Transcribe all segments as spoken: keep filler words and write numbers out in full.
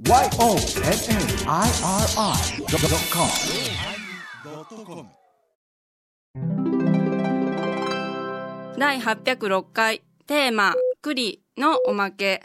ワイオーエヌエヌアイアールアイドットコムだいはっぴゃくろっかいテーマ栗のおまけ。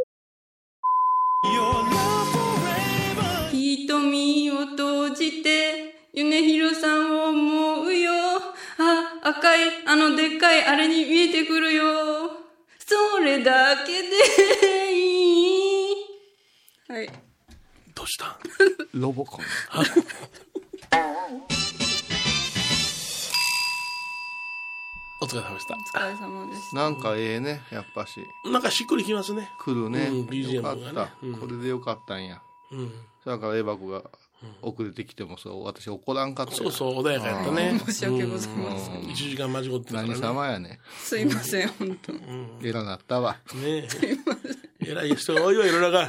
瞳を閉じて米広さんを思うよ。あ、赤いあのでっかいあれに見えてくるよ。それだけでいい。はい。 どうしたロボコンお疲れ様でした。 お疲れ様でした。 なんかええね、やっぱしなんかしっくりきますね。 来るね、 うん、ビージーエム がね、 よかった、 うん、 これでよかったんや。 うん、 だからエバクが遅れてきてもそう私怒らんかった。 そうそう穏やかやったね。 申し訳ございません。 いちじかん間違ってたからね。 何様やね。 すいません本当。 えらなったわ。 ねえ。偉い人が多いわ世の中。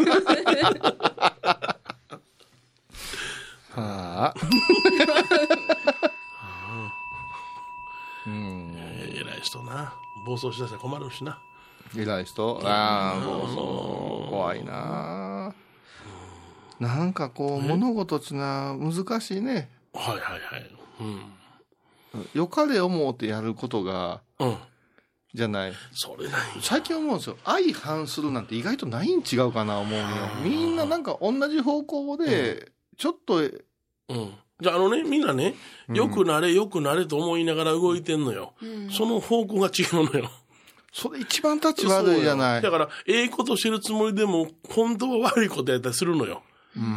はあ。うん。 偉い人な。暴走しだしたら困るしな。 偉い人。ああ、もうそう怖いな。なんかこう物事ってな難しいね。 はいはいはい。 うん。よかれ思うてやることが、うん、じゃない。 それない。 最近思うんですよ。相反するなんて意外とないん違うかな思うのよ。みんななんか同じ方向でちょっと、うん、 うん。じゃああのねみんなね、よくなれよくなれと思いながら動いてんのよ。うん、その方向が違うのよ。それ一番立ち悪いじゃない。 だからええことしてるつもりでも本当は悪いことやったりするのよ。うん、うん、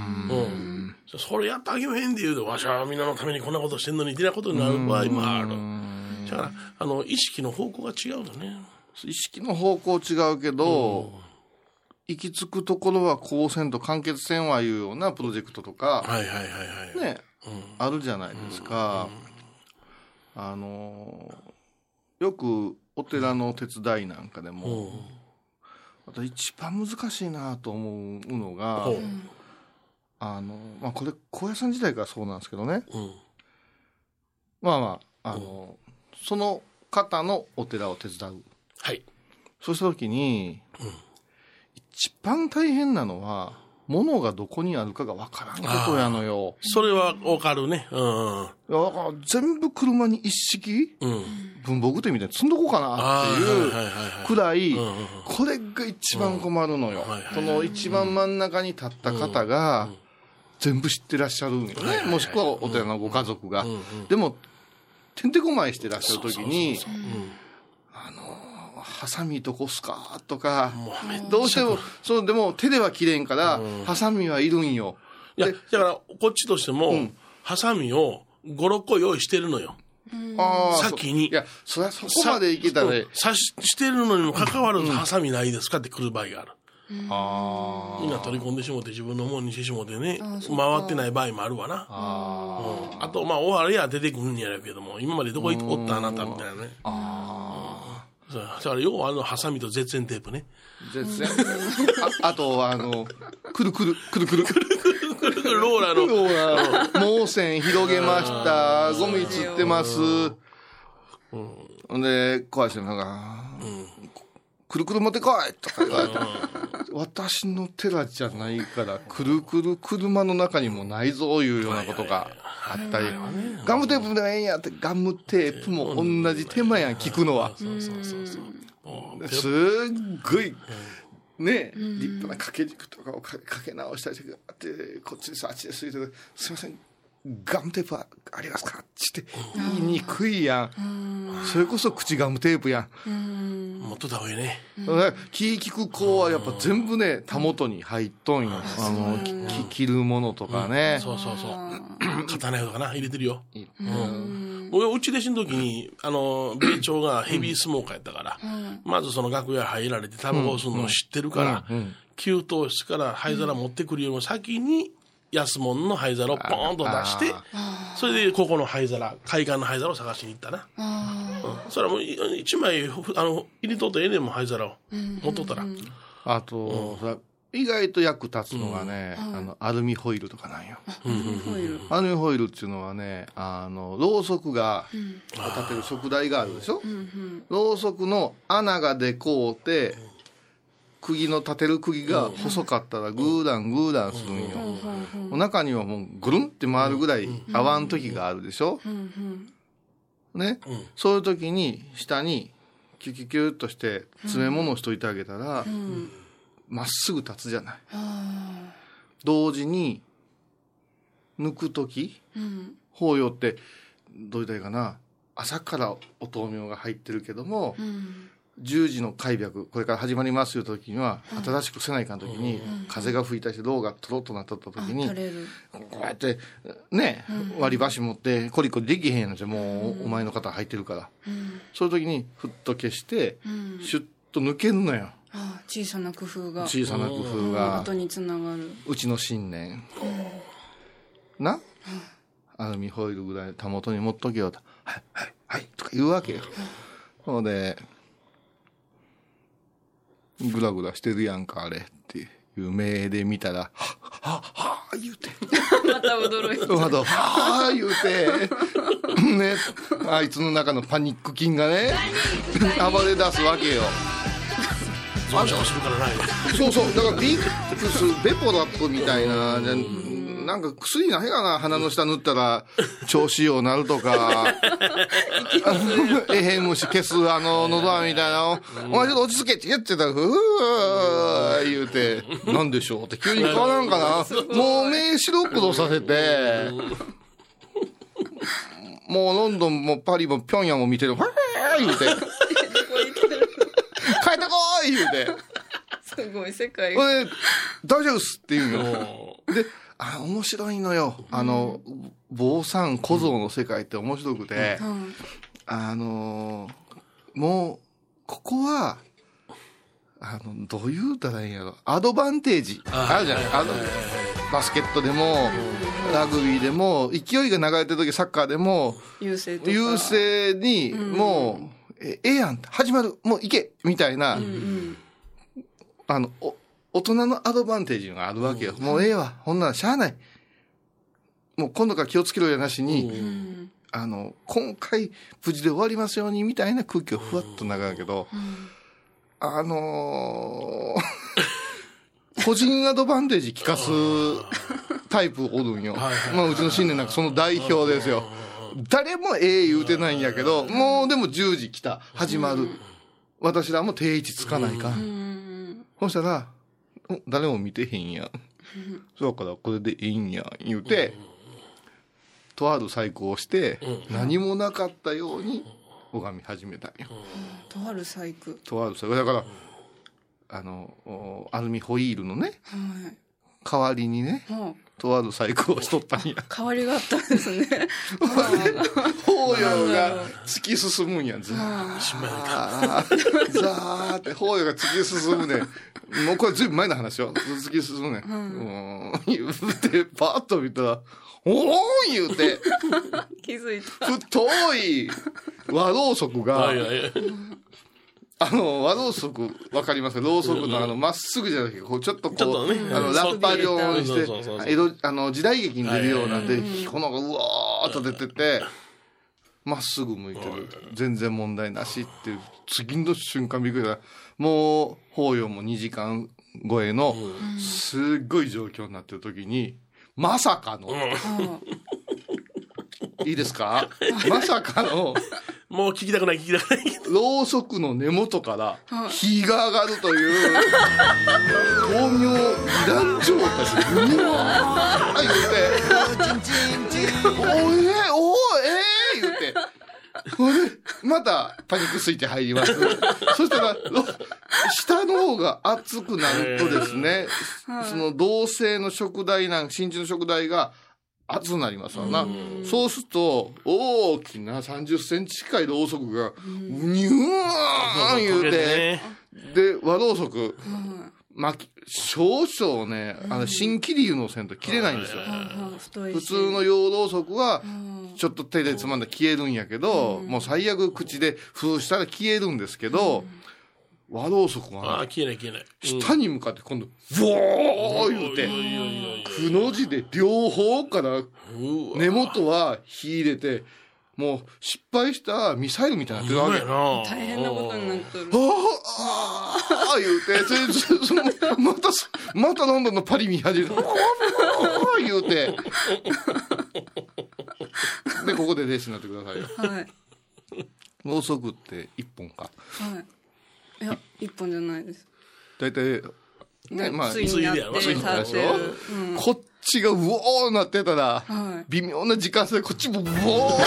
それやってあげまへんで言うとわしはみんなのためにこんなことしてんのにってなことになる場合もある。だからあの意識の方向が違うのね。 意識の方向違うけど、うん、行き着くところはこうせんと完結せんはいうようなプロジェクトとか、 はいはいはいはい、 ね、うん、あるじゃないですか。うんうん、あのよくお寺の手伝いなんかでも、うん、私一番難しいなと思うのが、うん、あのまあ、これ高野山時代からそうなんですけどね、うん、まあまあ、あの、うん、その方のお寺を手伝う、 はい、 そうした時に、うん、一番大変なのは物がどこにあるかが分からんことやのよ。 それは分かるね、うん、 いやだから全部車に一式、うん、文房具店みたいに積んどこうかなっていうくらい、これが一番困るのよ。その一番真ん中に立った方が全部知ってらっしゃるんよね、もしくはお寺のご家族が、うんうん、でもてんてこまいしてらっしゃる時にあのハサミどこすかとかどうしてもそうでも手では切れんから、うん、ハサミはいるんよ。 いやだからこっちとしても、うん、ハサミをごろっこ用意してるのよ。あ先に。 いやそれはそこまでいけたらね刺ししてるのにもかかわらずハサミないですかって来る場合がある。あみんな取り込んでしもて自分のものにしてしもてね回ってない場合もあるわな。 あ,、うん、あとまあ終わりや出てくるんやるけども今までどこ行おったあなたみたいなね。ああ、うん、だから要はあのハサミと絶縁テープね。 絶縁あ, あとあのくるくるくるくるくるくるくるローラーのローラー毛線広げましたゴミつってます。うん、で小橋さんが、うんくるくる持ってこいとか言われて私の寺じゃないからくるくる車の中にもないぞいうようなことがあったり、ガムテープでもええんやってガムテープも同じ手間やん聞くのは。すっごいね立派な掛け軸とかをかけ直したりしてこっちですあっちですすいませんガムテープはありますかって言いにくいやん。それこそ口ガムテープやん。 持っとった方がいいね。 気利く子はやっぱ全部ね手元に入っとんよ。あの着るものとかね。 そうそうそう。刀とかな入れてるよ。俺うち弟子の時にあの米朝がヘビースモーカーやったからまずその楽屋入られてタバコを吸うのを知ってるから給湯室から灰皿持ってくるよりも先に安物の灰皿をポーンと出してそれでここの灰皿海岸の灰皿を探しに行ったな。うん、それはもう一枚あの入れとったええねんも灰皿を持っとったら。 あと、うん、意外と役立つのがね、うん、あのアルミホイルとかなんよ。アルミホイルアルミホイルっていうのはねあのろうそくが立てる燭台があるでしょ、うん、ろうそくの穴がでこうて釘の立てる釘が細かったらグーダングーダンするんよ、うん、中にはもうぐるんって回るぐらい合わん時があるでしょ、うんうん、ね、うん、そういう時に下にキュキュキュッとして詰め物をしといてあげたら、うん、まっすぐ立つじゃない、うん、同時に抜く時、うん、法要ってどう言ったらいいかな、朝からお灯明が入ってるけども、うん、じゅうじの開闢これから始まりますよという時には、うん、新しくせないかん時に、うん、風が吹いたしろうがとろっとなっとった時に、こうやってね、うん、割り箸持ってコリコリできへんやんじゃもう、うん、お前の肩入ってるから、うん、そういう時にふっと消して、うん、シュッと抜けるのよ。 ああ、小さな工夫が小さな工夫が後につながるうちの信念、うん、な、うん、アルミホイルぐらい手元に持っとけよと、はいはいはいとか言うわけよ。ほんでグラグラしてるやんかあれっていう目で見たらはっはっはー言うてまた驚いてまたはー言うてね、あいつの中のパニック菌がね暴れ出すわけよ。 増殖するからない。 そうそう、だからビックスベポラップみたいな、なんか薬ないかな、鼻の下塗ったら調子ようなるとかえへん虫消すあの喉飴みたいな、お前ちょっと落ち着けって言ってたらふー言うて、なんでしょうって急に変わらんかな、もう目白黒させてもうロンドンもパリもピョンヤンも見てる、ふー言うて帰ってこーい言うてすごい世界が大丈夫っすって言うので、あ、面白いのよ、あの、うん、坊さん小僧の世界って面白くて、うん、あのもうここはあのどう言うたらいいんやろ、アドバンテージあるじゃない、あのバスケットでもラグビーでも勢いが流れてる時、サッカーでも優勢とか優勢にもう、うん、えええやん始まるもう行けみたいな、うんうん、あのお大人のアドバンテージがあるわけよ、うん、もうええわほんならしゃあない、もう今度から気をつけろやなしに、うん、あの今回無事で終わりますようにみたいな空気をふわっと流れるけど、うん、あのー、個人アドバンテージ聞かすタイプおるんよまあうちの新年なんかその代表ですよ。誰もええ言うてないんやけど、もうでもじゅうじ来た始まる、私らも定位置つかないか、うん、そしたら誰も見てへんやんそうからこれでいいんや言うて、とある細工をして何もなかったように拝み始めたんよ。 とある細工とある細工だから、あのアルミホイールのね、はい、代わりにね、はあ、とある細工をしとったんや。 代わりがあったんですね法要が突き進むんや、ずーザーって法要が突き進むね。もうこれずいぶん前の話よ。突き進むね、うん、言うてパッと見たらおーん言うて気づいた太い和ろうそくがあの和ろうそくわかりますか、ろうそくのあのまっすぐじゃなくてこうちょっとこう、ね、あのラッパ状にして江戸あの時代劇に出るようなで炎がうわーっと出ててまっすぐ向いてる、全然問題なしっていう次の瞬間びっくりだ。もう法要もにじかん超えのすっごい状況になってる時にまさかの、うん、いいですかまさかのもう聞きたくない聞きたくないろうそくの根元から火が上がるという巧妙美談状態でうわー言うておえおえー言うてまたパニックスイッチ入りますそしたら下の方が熱くなるとですね、その銅製の食台なん真鍮の食台が熱くなりますわな。そうすると大きなさんじゅっセンチ近いろうそくがニューン言うて、で和ろうそく巻き少々ね、あの新切り湯のせんと切れないんですよ。普通の洋ろうそくはちょっと手でつまんで消えるんやけど、もう最悪口で封したら消えるんですけど、和ろうそくは、 ね、消えない消えない、 下に向かって今度ボー言うてくの字で両方から根元は火入れてもう失敗したミサイルみたいになってるわけ。 大変なことになっとる。 ああ言うて、それそのまた、またロンドンのパリ見始めて、ああ言うて。で、ここでレースになってくださいよ。 はい。 ろうそくって一本か。 はい。いや、一本じゃないです。 大体、ね、まあ、 ついになって立ってる、 うん、こっちがうおーなってたら、はい、微妙な時間差でこっちもうおーこ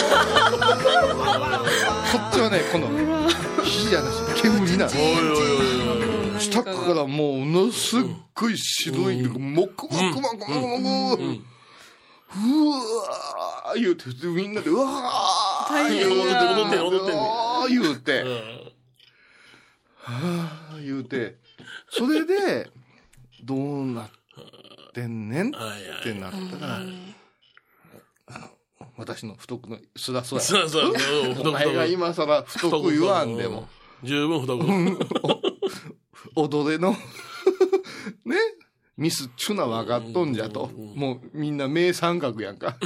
っちはね、この火じゃなし煙なの。下からもうものすっごい白い、うん、もくもくもくもくもく、うん、うわー言うて、みんなでうわー言うて、踊って踊って言うて、はー言うて、それで、どうなってんねんってなったら、あの、私の不徳のすらそや。そうそうそう。お前が今更不徳言わんでも。 十分不徳。 踊れの、ね、ミスっちゅうのは分かっとんじゃと。もうみんな名三角やんか。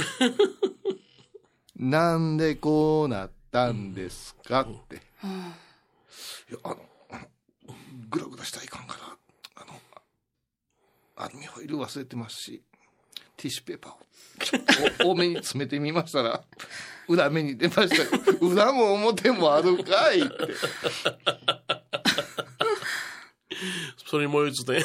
なんでこうなったんですかって。いや、あの、グラグラしたらいかんから。アルミホイル忘れてますし、ティッシュペーパーを多めに詰めてみましたら、裏目に出ました。裏も表もあるかいって。 それに燃え移って。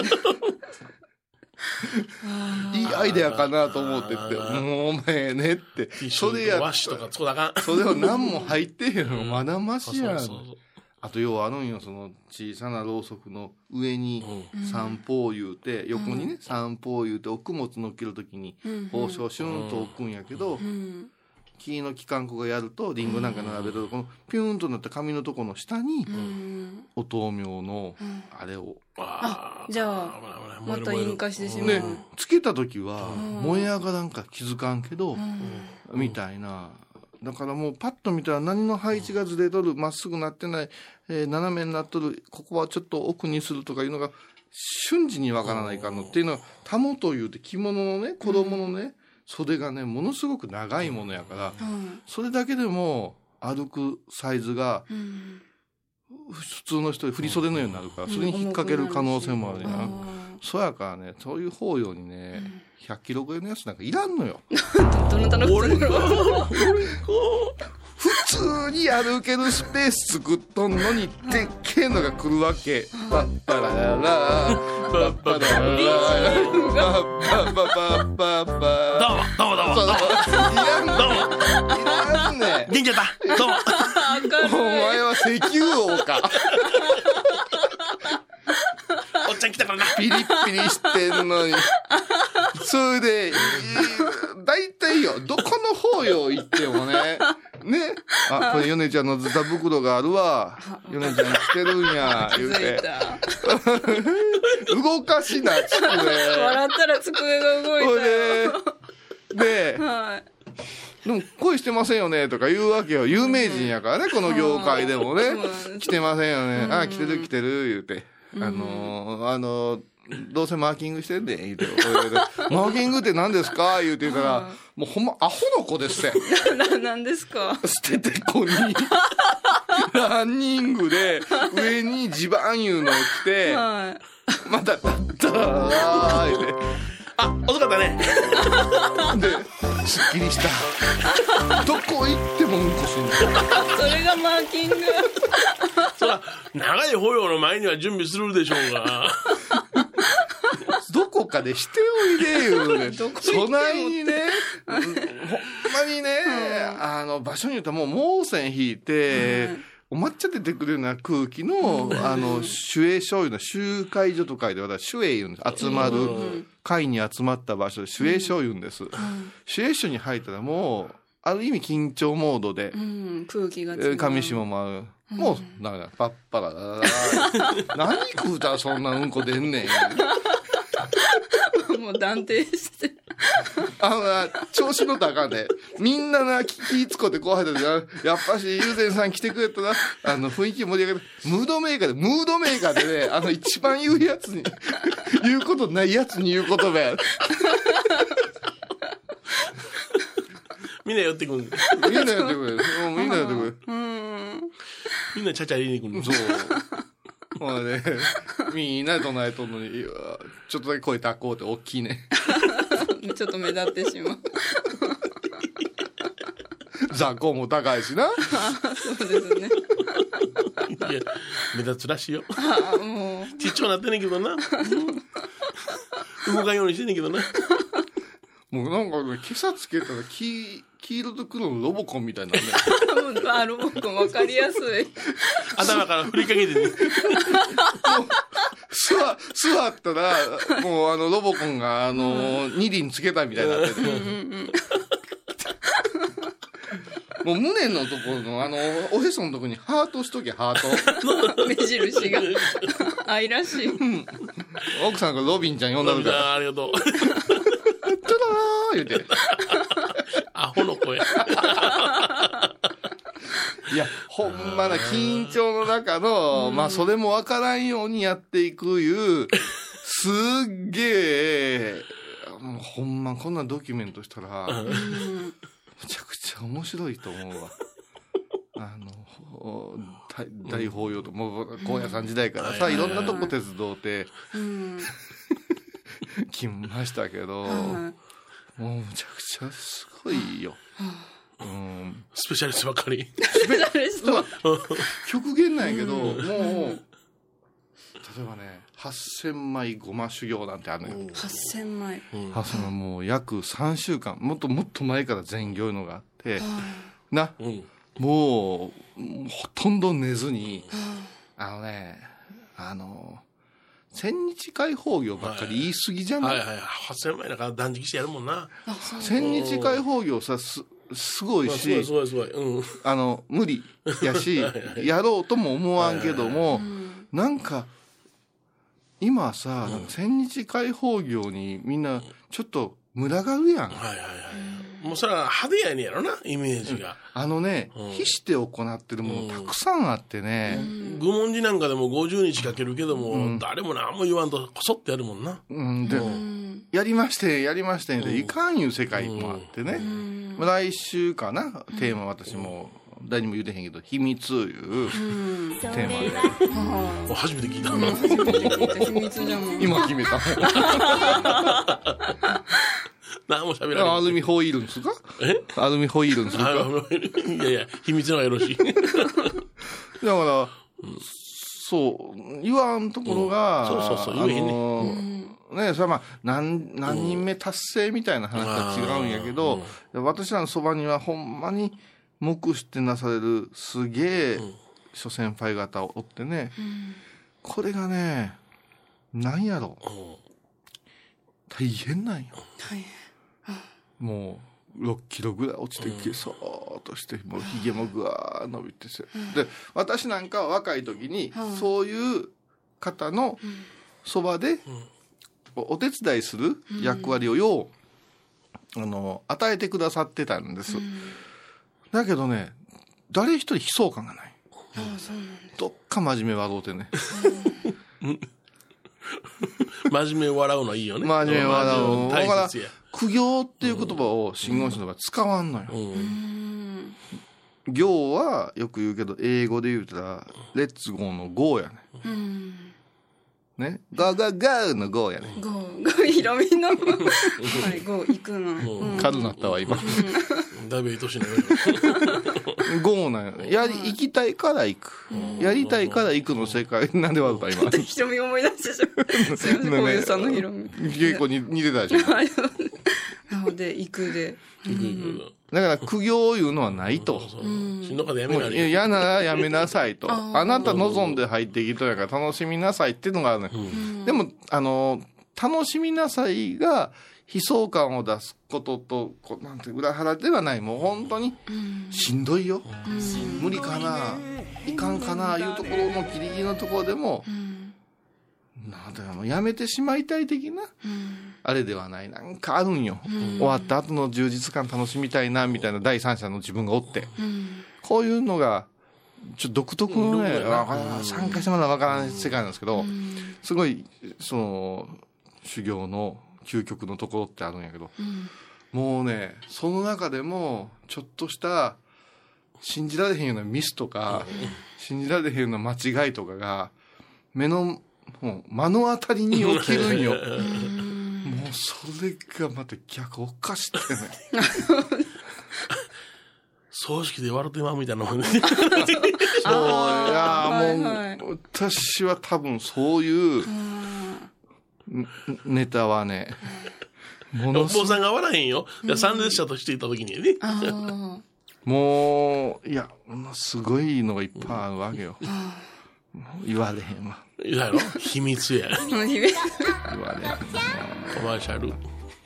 いいアイデアかなと思ってって、もうお前ねって。 それや、それを何も入ってへんのまだましやん。あと要はあるんよ、その小さなろうそくの上に三方言うて、横にね三方言うてお供物乗っけるときに包丁シュンと置くんやけど、木の機関庫がやるとリンゴなんか並べるとこのピューンとなった紙のとこの下にお灯明のあれを、 あ、じゃあまた引火してしまう。 ね、つけた時は燃え上がらんか気づかんけどみたいな。だからもうパッと見たら何の配置がずれとる、まっすぐなってない、えー、斜めになっとる、ここはちょっと奥にするとかいうのが瞬時にわからないかのっていうのは、タモというて着物のね、子供のね、袖がね、ものすごく長いものやから、それだけでも歩くサイズが普通の人で振り袖のようになるから、それに引っ掛ける可能性もあるやん。そうやからね、そういう法要にね、ひゃっキロ超えのやつなんかいらんのよ。 どなたの普通に歩けるスペース作っとんのに、でっけえのが来るわけ。パッパラララ、パッパラララ、パッパパッパッパ。 どうも、どうもどうも。 いらんの。いらんね。 元気やった。どうも。 お前は石油王か。 おっちゃん来たからな。 ピリッピリしてんのに。それで、大体よ、どこの法要行ってもね、ね、あ、これヨネちゃんのズタ袋があるわ。ヨネちゃん来てるんや、言うて。動かしな、机。 笑ったら机が動いたよ。 で、はい。でも恋してませんよねとか言うわけよ。有名人やからね、この業界でもね。来てませんよね。あ、来てる来てる、言うて。あのー、あのー、どうせマーキングしてんで、言うて。マーキングって何ですか言うて言ったら、もうほんまアホの子ですって。 何ですか捨ててこに、ランニングで、上にジバンいうのを着て、はい、また、だったら、言うて。 あ、遅かったね。 で、すっきりした。どこ行ってもうんこしんだ。 それがマーキング。 そら、長い保養の前には準備するでしょうが。 どこかでしておいでよね。そないにね、ほんまにね、あの、場所によってはもう毛線引いて、うん、お抹茶出てくるような空気の、うん、あの、守衛所いうのは集会所と書いて、私、守衛言うんです。集まる、うん、会に集まった場所で守衛所言うんです。うん、守衛所に入ったらもう、ある意味緊張モードで、うん、 空気が違う。 上下もある。もう、なんか、パッパラララ何食うたらそんなうんこ出んねん。 もう断定して。 あのな、調子の高で、みんなな、気ぃつこってこう入ったら、やっぱし、ゆうぜんさん来てくれたら、あの、雰囲気盛り上げる。ムードメーカーで、ムードメーカーでね、あの、一番言うやつに、言うことないやつに言う言葉や。 みんな寄ってくる。 みんな寄ってくる。みんな寄ってくる。 みんなちゃちゃ入れに来る。 そう。まあね、みんな唱えとんのに、ちょっとだけ声高うって大きいね。 ちょっと目立ってしまう。 座高も高いしな。 そうですね。 いや、目立つらしいよ。 あもう。 ちっちゃくなってんねんけどな。動かんようにしてんねんけどな。 もうなんかね、今朝つけたら黄、黄色と黒のロボコンみたいなね。 あ、ロボコン分かりやすい。 頭から振りかけてね。 座、座ったら、もうあのロボコンがあの、二輪つけたみたいになってて。もう胸のところのあの、おへそのところにハートしとけ、ハート。 目印が。愛らしい。 奥さんがロビンちゃん呼んだるから。 ありがとう。 ちょっとなー言うて。 アホの声。 いや、ほんまな、緊張の中の、うん、まあ、それもわからんようにやっていくいう、すっげえ、もうほんま、こんなドキュメントしたら、うん、むちゃくちゃ面白いと思うわ。あの、大法要と、もう、高野山時代からさ、いろんなとこ鉄道って、来ましたけど、もうむちゃくちゃすごいよ。うん、 スペシャリストばっかり。 スペシャリスト。 極限なんやけど、もう、例えばね、はっせんまいごま修行なんてあるのよ。 はっせんまい。 はっせんまいもう約さんしゅうかん、もっともっと前から全業いうのがあって、な、うん、もう、ほとんど寝ずに、あのね、あの、千日解放業ばっかり言い過ぎじゃない？ はいはいはい。はっせんまいだから断食してやるもんな。 千日解放業さ、す、すごいし、 すごいすごいすごい。うん。 あの、無理やし、やろうとも思わんけども、なんか、今さ、うん、千日解放業にみんなちょっと群がるやん。 はいはいはい。もうそれは派手やねやろな、イメージが。 うん、あのね、うん、必して行ってるものたくさんあってね。 愚問寺なんかでもごじゅうにちかけるけども、うん、誰も何も言わんとこそってやるもんな。 うん、で、うん、やりまして、やりましてで、いかんいう世界もあってね。うん、来週かな、テーマ私も。誰にも言うてへんけど、秘密いうテーマで。 初めて聞いた。 初めて聞いた。秘密じゃん。 今決めた。 何も喋らない。 アルミホイールんすか？え？アルミホイールんすか？ いやいや、秘密の方がよろしい。だから、 そう、言わんところが、 そうそうそう、言えへんね。 ね、それはまあ、何、何人目達成みたいな話は違うんやけど、私らのそばにはほんまに、目してなされるすげえ諸先輩方おってね、うん、これがね、なんやろ、うん、大変なんよ。大変。もうろっキロぐらい落ちてゲソーっとして、もうひげもぐわー伸びてせ、うん、で私なんかは若い時に、うん、そういう方のそばでお手伝いする役割をよう、あの与えてくださってたんです。うん、だけどね、誰一人悲壮感がない。ああ、そうなんです。どっか真面目笑うてね。 真面目笑うのいいよね。 真面目笑うの。だから、苦行っていう言葉を真言宗の場合使わんのよ。うん、行はよく言うけど、英語で言うたら、レッツゴーのゴーやね。うん、ね。ガーガーガーのゴーやね。 ゴー、ゴー、ヒロミの。はい、ゴー行くの。 軽なったわ、今。 だいぶいい年なのよ。 ゴーなんよ。やり、行きたいから行く。やりたいから行くの世界。なんで笑った今。 ヒロミ思い出してしまう。すいません、小遊さんのヒロミ。 結構に似てたでしょ。 なので、行くで。 だから苦行いうのはないと。 しんどかでやめない。嫌ならやめなさいと。あなた望んで入ってきたやから楽しみなさいっていうのがあるのよ。でも、あの、楽しみなさいが、悲壮感を出すことと、こうなんて裏腹ではない。もう本当に、しんどいよ。無理かな、いかんかな、いうところのギリギリのところでも、なんだろう、やめてしまいたい的な、あれではない。なんかあるんよ。終わった後の充実感楽しみたいな、みたいな第三者の自分がおって。こういうのが、ちょっと独特のね、参加してまだわからない世界なんですけど、すごい、その、修行の、究極のところってあるんやけど、うん、 もうねその中でもちょっとした信じられへんようなミスとか、うん、信じられへんような間違いとかが目のもう目の当たりに起きるんよもうそれがまた逆おかしってね葬式で笑ってまうみたいなもんねそういやもう、はいはい、私は多分そういうネタはねものすごいお坊さんが笑えへんよ、うん、参列者としていた時にねもういやものすごいのがいっぱいあるわけよ、うん、言われへんわいやろ秘密や言われへんコマーシャル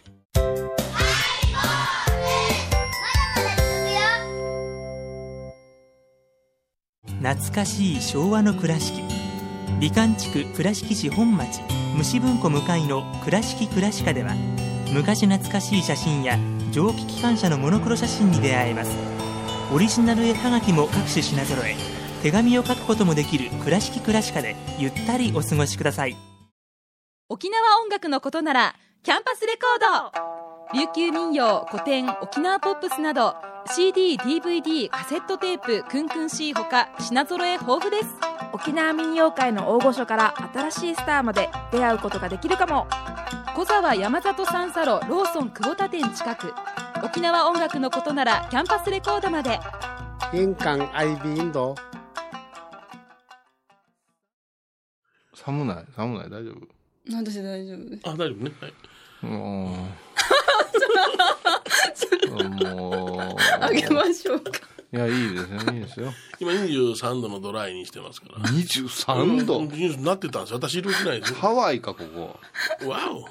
懐かしい昭和の倉敷美観地区倉敷市本町虫文庫向かいの倉敷倉歯科では昔懐かしい写真や蒸気機関車のモノクロ写真に出会えます。オリジナル絵はがきも各種品揃え、手紙を書くこともできる倉敷倉歯科でゆったりお過ごしください。 沖縄音楽のことならキャンパスレコード、琉球民謡、古典、沖縄ポップスなど シーディー、ディーブイディー、カセットテープ、クンクン C ほか品揃え豊富です。 沖縄民謡界の大御所から新しいスターまで出会うことができるかも。小沢山里三佐路ローソン久保田店近く。沖縄音楽のことならキャンパスレコードまで。 玄関アイビーインド。 寒ない寒ない大丈夫。 私大丈夫です。 あ大丈夫ね。はい。 もうもうあげましょうか。 いやいいですねいいですよ。 今にじゅうさんどのドライにしてますから。 にじゅうさんど、 うん、なってたんですよ。私色しないですよ。 ハワイかここ。 わお。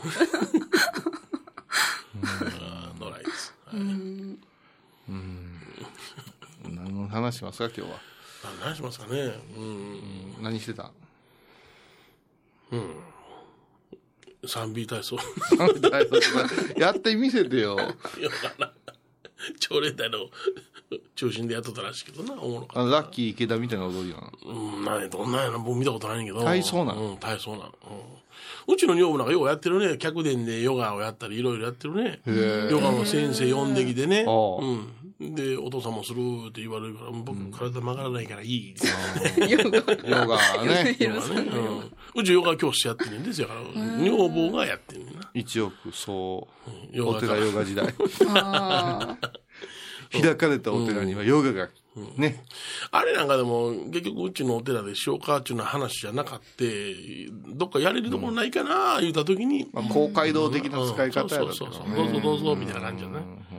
ドライです。はい、うんうん何の話しますか今日は。 何しますかね。うん、 何してた。 うん。サンビー体操。 サンビー体操やってみせてよ。 朝礼隊の中心でやっとったらしいけどな、おもろかった。 ラッキー池田みたいな踊りなの。 うん、何どんなんやな、僕見たことないんやけど。 体操なの。 うん、体操なの。うん、うちの女房なんかようやってるね。客殿でヨガをやったりいろいろやってるね。ヨガの先生呼んできてね。うん。で、お父さんもするって言われるから、僕体曲がらないからいい。 ヨガね。 うちヨガ教室やってるんですよ。女房がやってるな。 一億総お寺ヨガ時代。開かれたお寺にはヨガがね、 うん、あれなんかでも結局うちのお寺でしようかっていうような話じゃなかってどっかやれるところないかな言うた時に、 まあ、公会堂的な使い方やろ、うん、そうそうそうどうぞどうぞみたいな感じじゃない。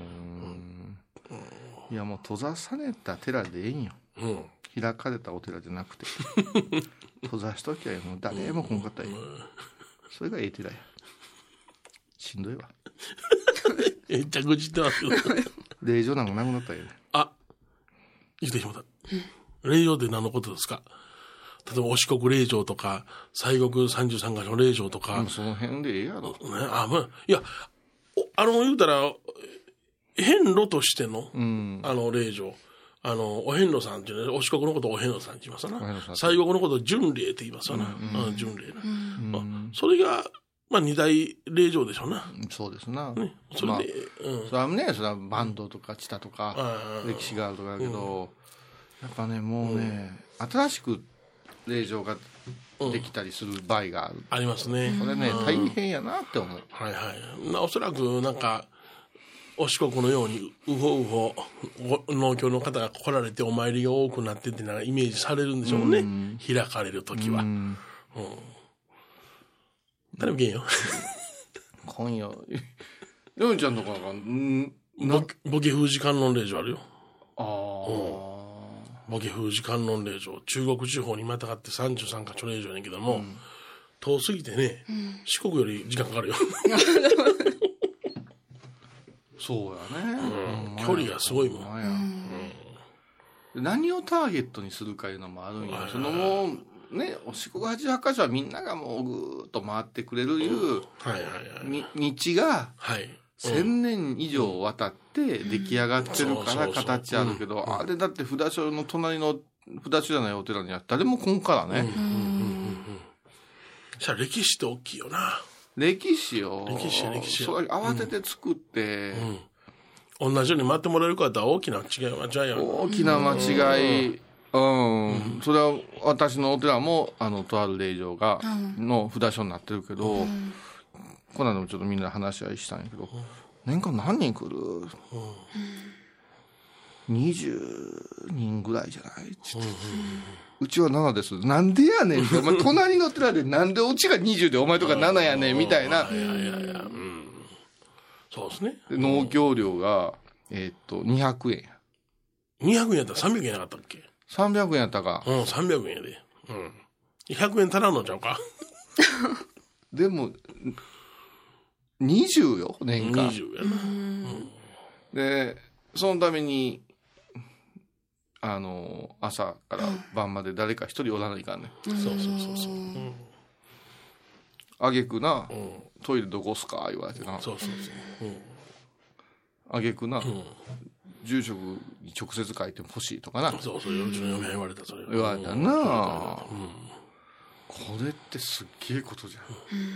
いやもう閉ざされた寺でええんよ、うん、開かれたお寺じゃなくて閉ざしときゃもう誰も来んかったらいい、うん、それがええ寺や。しんどいわめっちゃ愚痴ってますけど令状なんかなくなったらええね。 あ言ってしまった。令状って何のことですか。例えばお四国令状とか西国三十三箇所令状とか、 うん、その辺でええやろ、ね、 あ、まあ、いやあの言うたら遍路としての、うん、あの令状、あのお遍路さんっていうね、お四国のことをお遍路さんって言いますな。西国のことを巡礼って言いますわな、うんうん、巡礼な、うんまあ、それがまあ二大令状でしょうな。 そうですな。 ね、それで、まあ、 うん、それはね、それはバンドとかチタとか歴史があるとかだけど、うん、やっぱねもうね、うん、新しく令状ができたりする場合がある。うん、 ありますね。 これね、うん、大変やなって思う。 はいはい。おそらくなんかお四国のようにうほうほ農協の方が来られてお参りが多くなってってなイメージされるんでしょうね。うん、開かれる時は。うん。うん誰もけんよ。 今夜。りょうちゃんとかが、んボケ封じ観音令状あるよ。 ああ、うん。 ボケ封じ観音令状。中国地方にまたがってさんじゅうさん箇所令状やねんけども、うん、遠すぎてね、うん、四国より時間かかるよ。 そうやね、 うん。距離がすごいもん。 うん、何をターゲットにするかいうのもあるんや。そのもう、ね、お四国はちじゅうはち箇所はみんながもうぐーっと回ってくれるいう、うんはいはいはい、道が千年以上渡って出来上がってるから形あるけど、あれだって札所の隣の札所じゃないお寺には誰も来んからね。うんうんうんうん、 じゃあ歴史って大きいよな。 歴史よ。 歴史歴史。 それ慌てて作って、 うんうん、同じように回ってもらえるかって大きな違いは違いや大きな間違い、うん、うん、それは私のお寺もあのとある霊場が、うん、の札所になってるけど、うん、この間もちょっとみんな話し合いしたんやけど、うん、年間何人来る、うん、にじゅうにんぐらいじゃないって言って、うんうんうちはななです。なんでやねんって。お前、隣の寺でなんでうちがにじゅうでお前とかななやねんみたいな。いやいやいや、うん。 そうですね。 農協料が、えー、っと、にひゃくえんや。 にひゃくえんやったらさんびゃくえんやなかったっけ？ さんびゃくえんやったか。 うん、さんびゃくえんやで。うん。ひゃくえん足らんのちゃうか？ でも、にじゅうよ、年間。 にじゅうやな。うん。 で、そのために、あの朝から晩まで誰か一人おらないかんね、 うん、そうそうそうそう、うん、 あげくな、うん、トイレどこすか言われてな、 そうそうそう、うん、 あげくな、うん、住職に直接書いて欲しいとかな、 そうそううちの嫁は言われたそれ言われたな、うん、これってすっげえことじゃ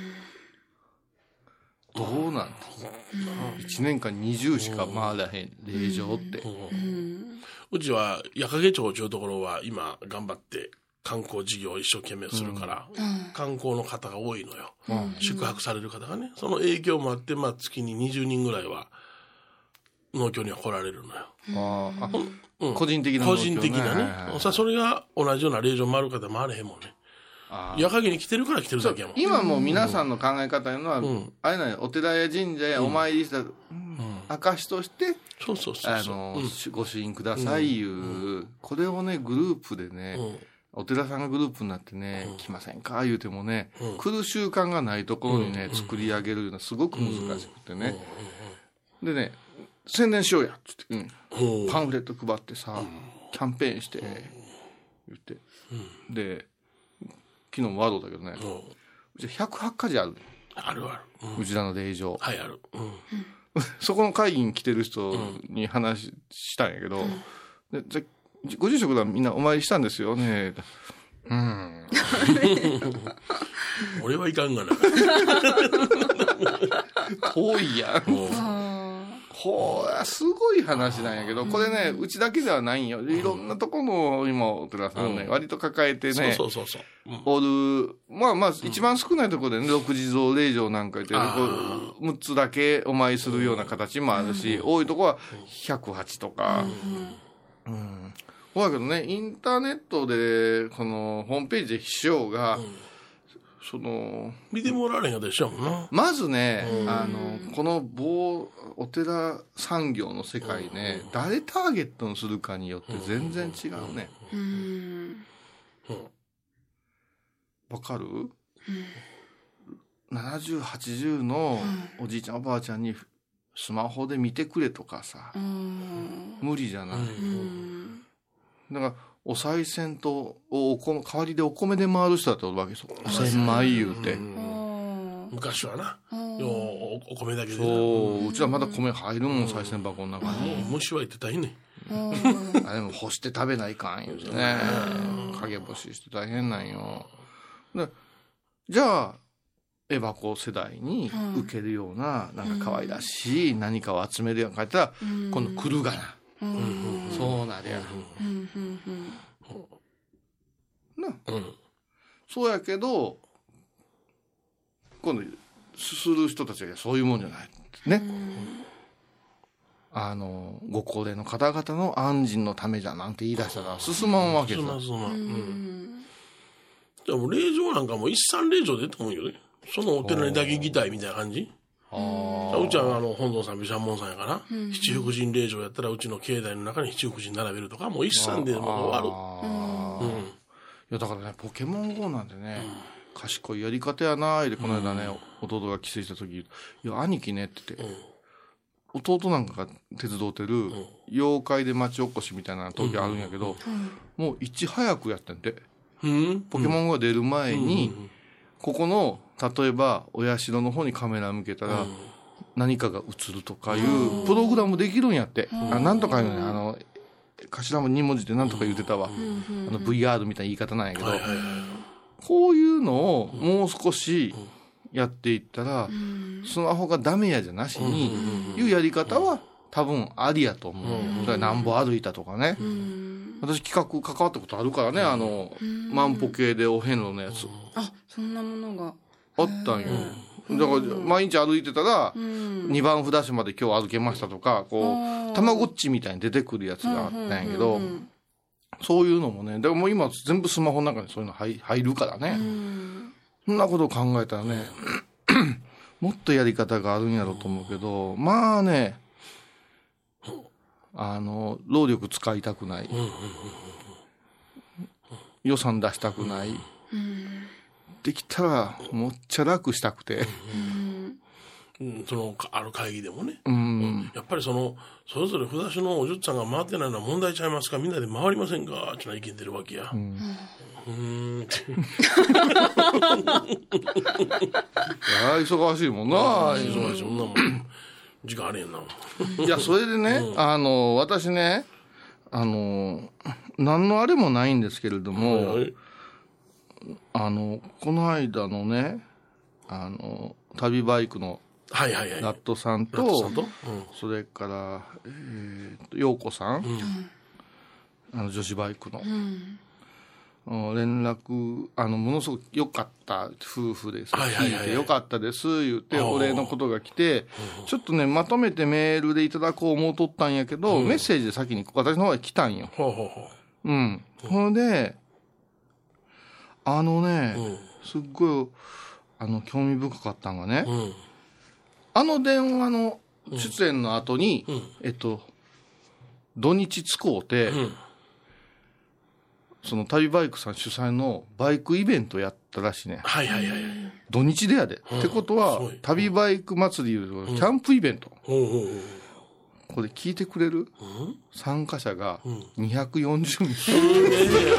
ん、うん、どうなんだ、うん、いちねんかんにじゅうしか回らへん霊場って、うんうんうちは矢掛町というところは今頑張って観光事業を一生懸命するから、うん、観光の方が多いのよ、うん、宿泊される方がね、その影響もあって、まあ、月ににじゅうにんぐらいは農協には来られるのよ、 ああ、うん、個人的な農協、ね、 個人的なね、はいはい、さそれが同じような霊場回る方回れへんもんね、矢掛に来てるから来てるだけやもん。 今も皆さんの考え方いうのは、うん、あれなんや、お寺や神社やお参りした、うん、証としてそうそうそうあの、うん、ご朱印くださいいう、うん、これをねグループでね、うん、お寺さんがグループになってね、うん、来ませんか言うてもね、うん、来る習慣がないところにね、うん、作り上げるのはすごく難しくてね、うん、でね宣伝しようやっつって、うん、パンフレット配ってさ、うん、キャンペーンして言って、うん、で昨日もワードだけどね、うん、うちひゃくはちかじあるあるある、 うん、うちらの霊場はいある、うんそこの会議に来てる人に話したんやけど、うん、でじゃご住職はみんなお参りしたんですよね。うん。 俺はいかんがな。 遠いやん。これはすごい話なんやけど、これね、うちだけではないんよ。いろんなとこの今お寺さんね、割と抱えてね、 そうそうそうそう。 おる、まあまあ一番少ないところでね、六地蔵霊場なんか言って、むっつだけお参りするような形もあるし、多いとこはひゃくはちとか。うん。ほやけどね、インターネットで、このホームページで師匠が、その見てもらわれへんかったでしょな。 まずね、あのこの棒お寺産業の世界ね、誰ターゲットにするかによって全然違うね。わかる？ななじゅうはちじゅうのおじいちゃんおばあちゃんにスマホで見てくれとかさ、無理じゃない。だからお賽銭とお米代わりでお米で回る人だっておるわけですよ。お千枚言うて。 昔はな、ようお米だけで。 そう、うちはまだ米入るもん、賽銭箱の中に。 虫は言って大変ね。 あでも干して食べないかん言うてね。陰干しして大変なんよ。じゃあエバコ世代に受けるような、なんか可愛らしい何かを集めるような書いたら、今度来るがな。うんうん、そうなりゃ、うんうんうん、な、うん、そうやけど今度する人たちがそういうもんじゃないね、うん、あのご高齢の方々の安心のためじゃなんて言い出したら進まんわけさ、うんうん、 でも霊場なんかも一山霊場でと思うよね。そのお寺にだけ行きたいみたいな感じ。あうちはあの本尊さん毘沙門さんやから、うん、七福神霊場やったらうちの境内の中に七福神並べるとかもう一山でもう終わる、うん、いやだからねポケモン ゴー なんてね、うん、賢いやり方やなーでこの間ね、うん、弟が帰省した時いや兄貴ねって言って、うん、弟なんかが手伝ってる、うん、妖怪で町おこしみたいな時あるんやけど、うん、もういち早くやってんて、うん、ポケモン ゴー が出る前に、うん、ここの例えばお社の方にカメラ向けたら何かが映るとかいうプログラムできるんやって、あなんとかいうね、あの頭もに文字でなんとか言ってたわ、あの ブイアール みたいな言い方なんやけど、こういうのをもう少しやっていったら、うん、スマホがダメやじゃなしに、いうやり方は多分ありやと思う。うん、だからなんぼ歩いたとかね。うん、私企画関わったことあるからね、あの、うん、万歩計でお遍路のやつ。 あ、そんなものが。 あったんよ。だから毎日歩いてたら、うん、にばん札所まで今日歩けましたとか、こう、たまごっちみたいに出てくるやつがあったんやけど、うんうんうん、そういうのもね、だからもう今全部スマホの中にそういうの 入, 入るからね。うんそんなことを考えたらね、もっとやり方があるんやろうと思うけど、まあね、あの、労力使いたくない。予算出したくない。できたら、もっちゃ楽したくて。 うん、その、ある会議でもね。うん、やっぱりその、それぞれ札所のおじゅっさんが回ってないのは問題ちゃいますかみんなで回りませんかっていうのは意見出るわけや。うんうーんいや忙しいもんな忙しいもんなもん時間あれやんなもんいやそれでね、うん、あの私ねあの何のあれもないんですけれども、はい、あのこの間のねあの旅バイクのはいはいはい、 ラットさんと、うん、それから、えー、と陽子さん、うん、あの女子バイクの、うん連絡あのものすごく良かった夫婦です、はいはいはい、聞いて良かったです言ってお礼のことが来てちょっとねまとめてメールでいただこう思うとったんやけど、うん、メッセージで先に私の方へ来たんよ。ほうほうほううんそれであのね、うん、すっごいあの興味深かったんがね、うん、あの電話の出演の後に、うん、えっと土日使うて、うんその旅バイクさん主催のバイクイベントやったらしいね。はいはいはい。土日でやで。うん、ってことは、旅バイク祭りいうキャンプイベント。うん、これ聞いてくれる、うん、参加者がにひゃくよんじゅうめい。すごい。参り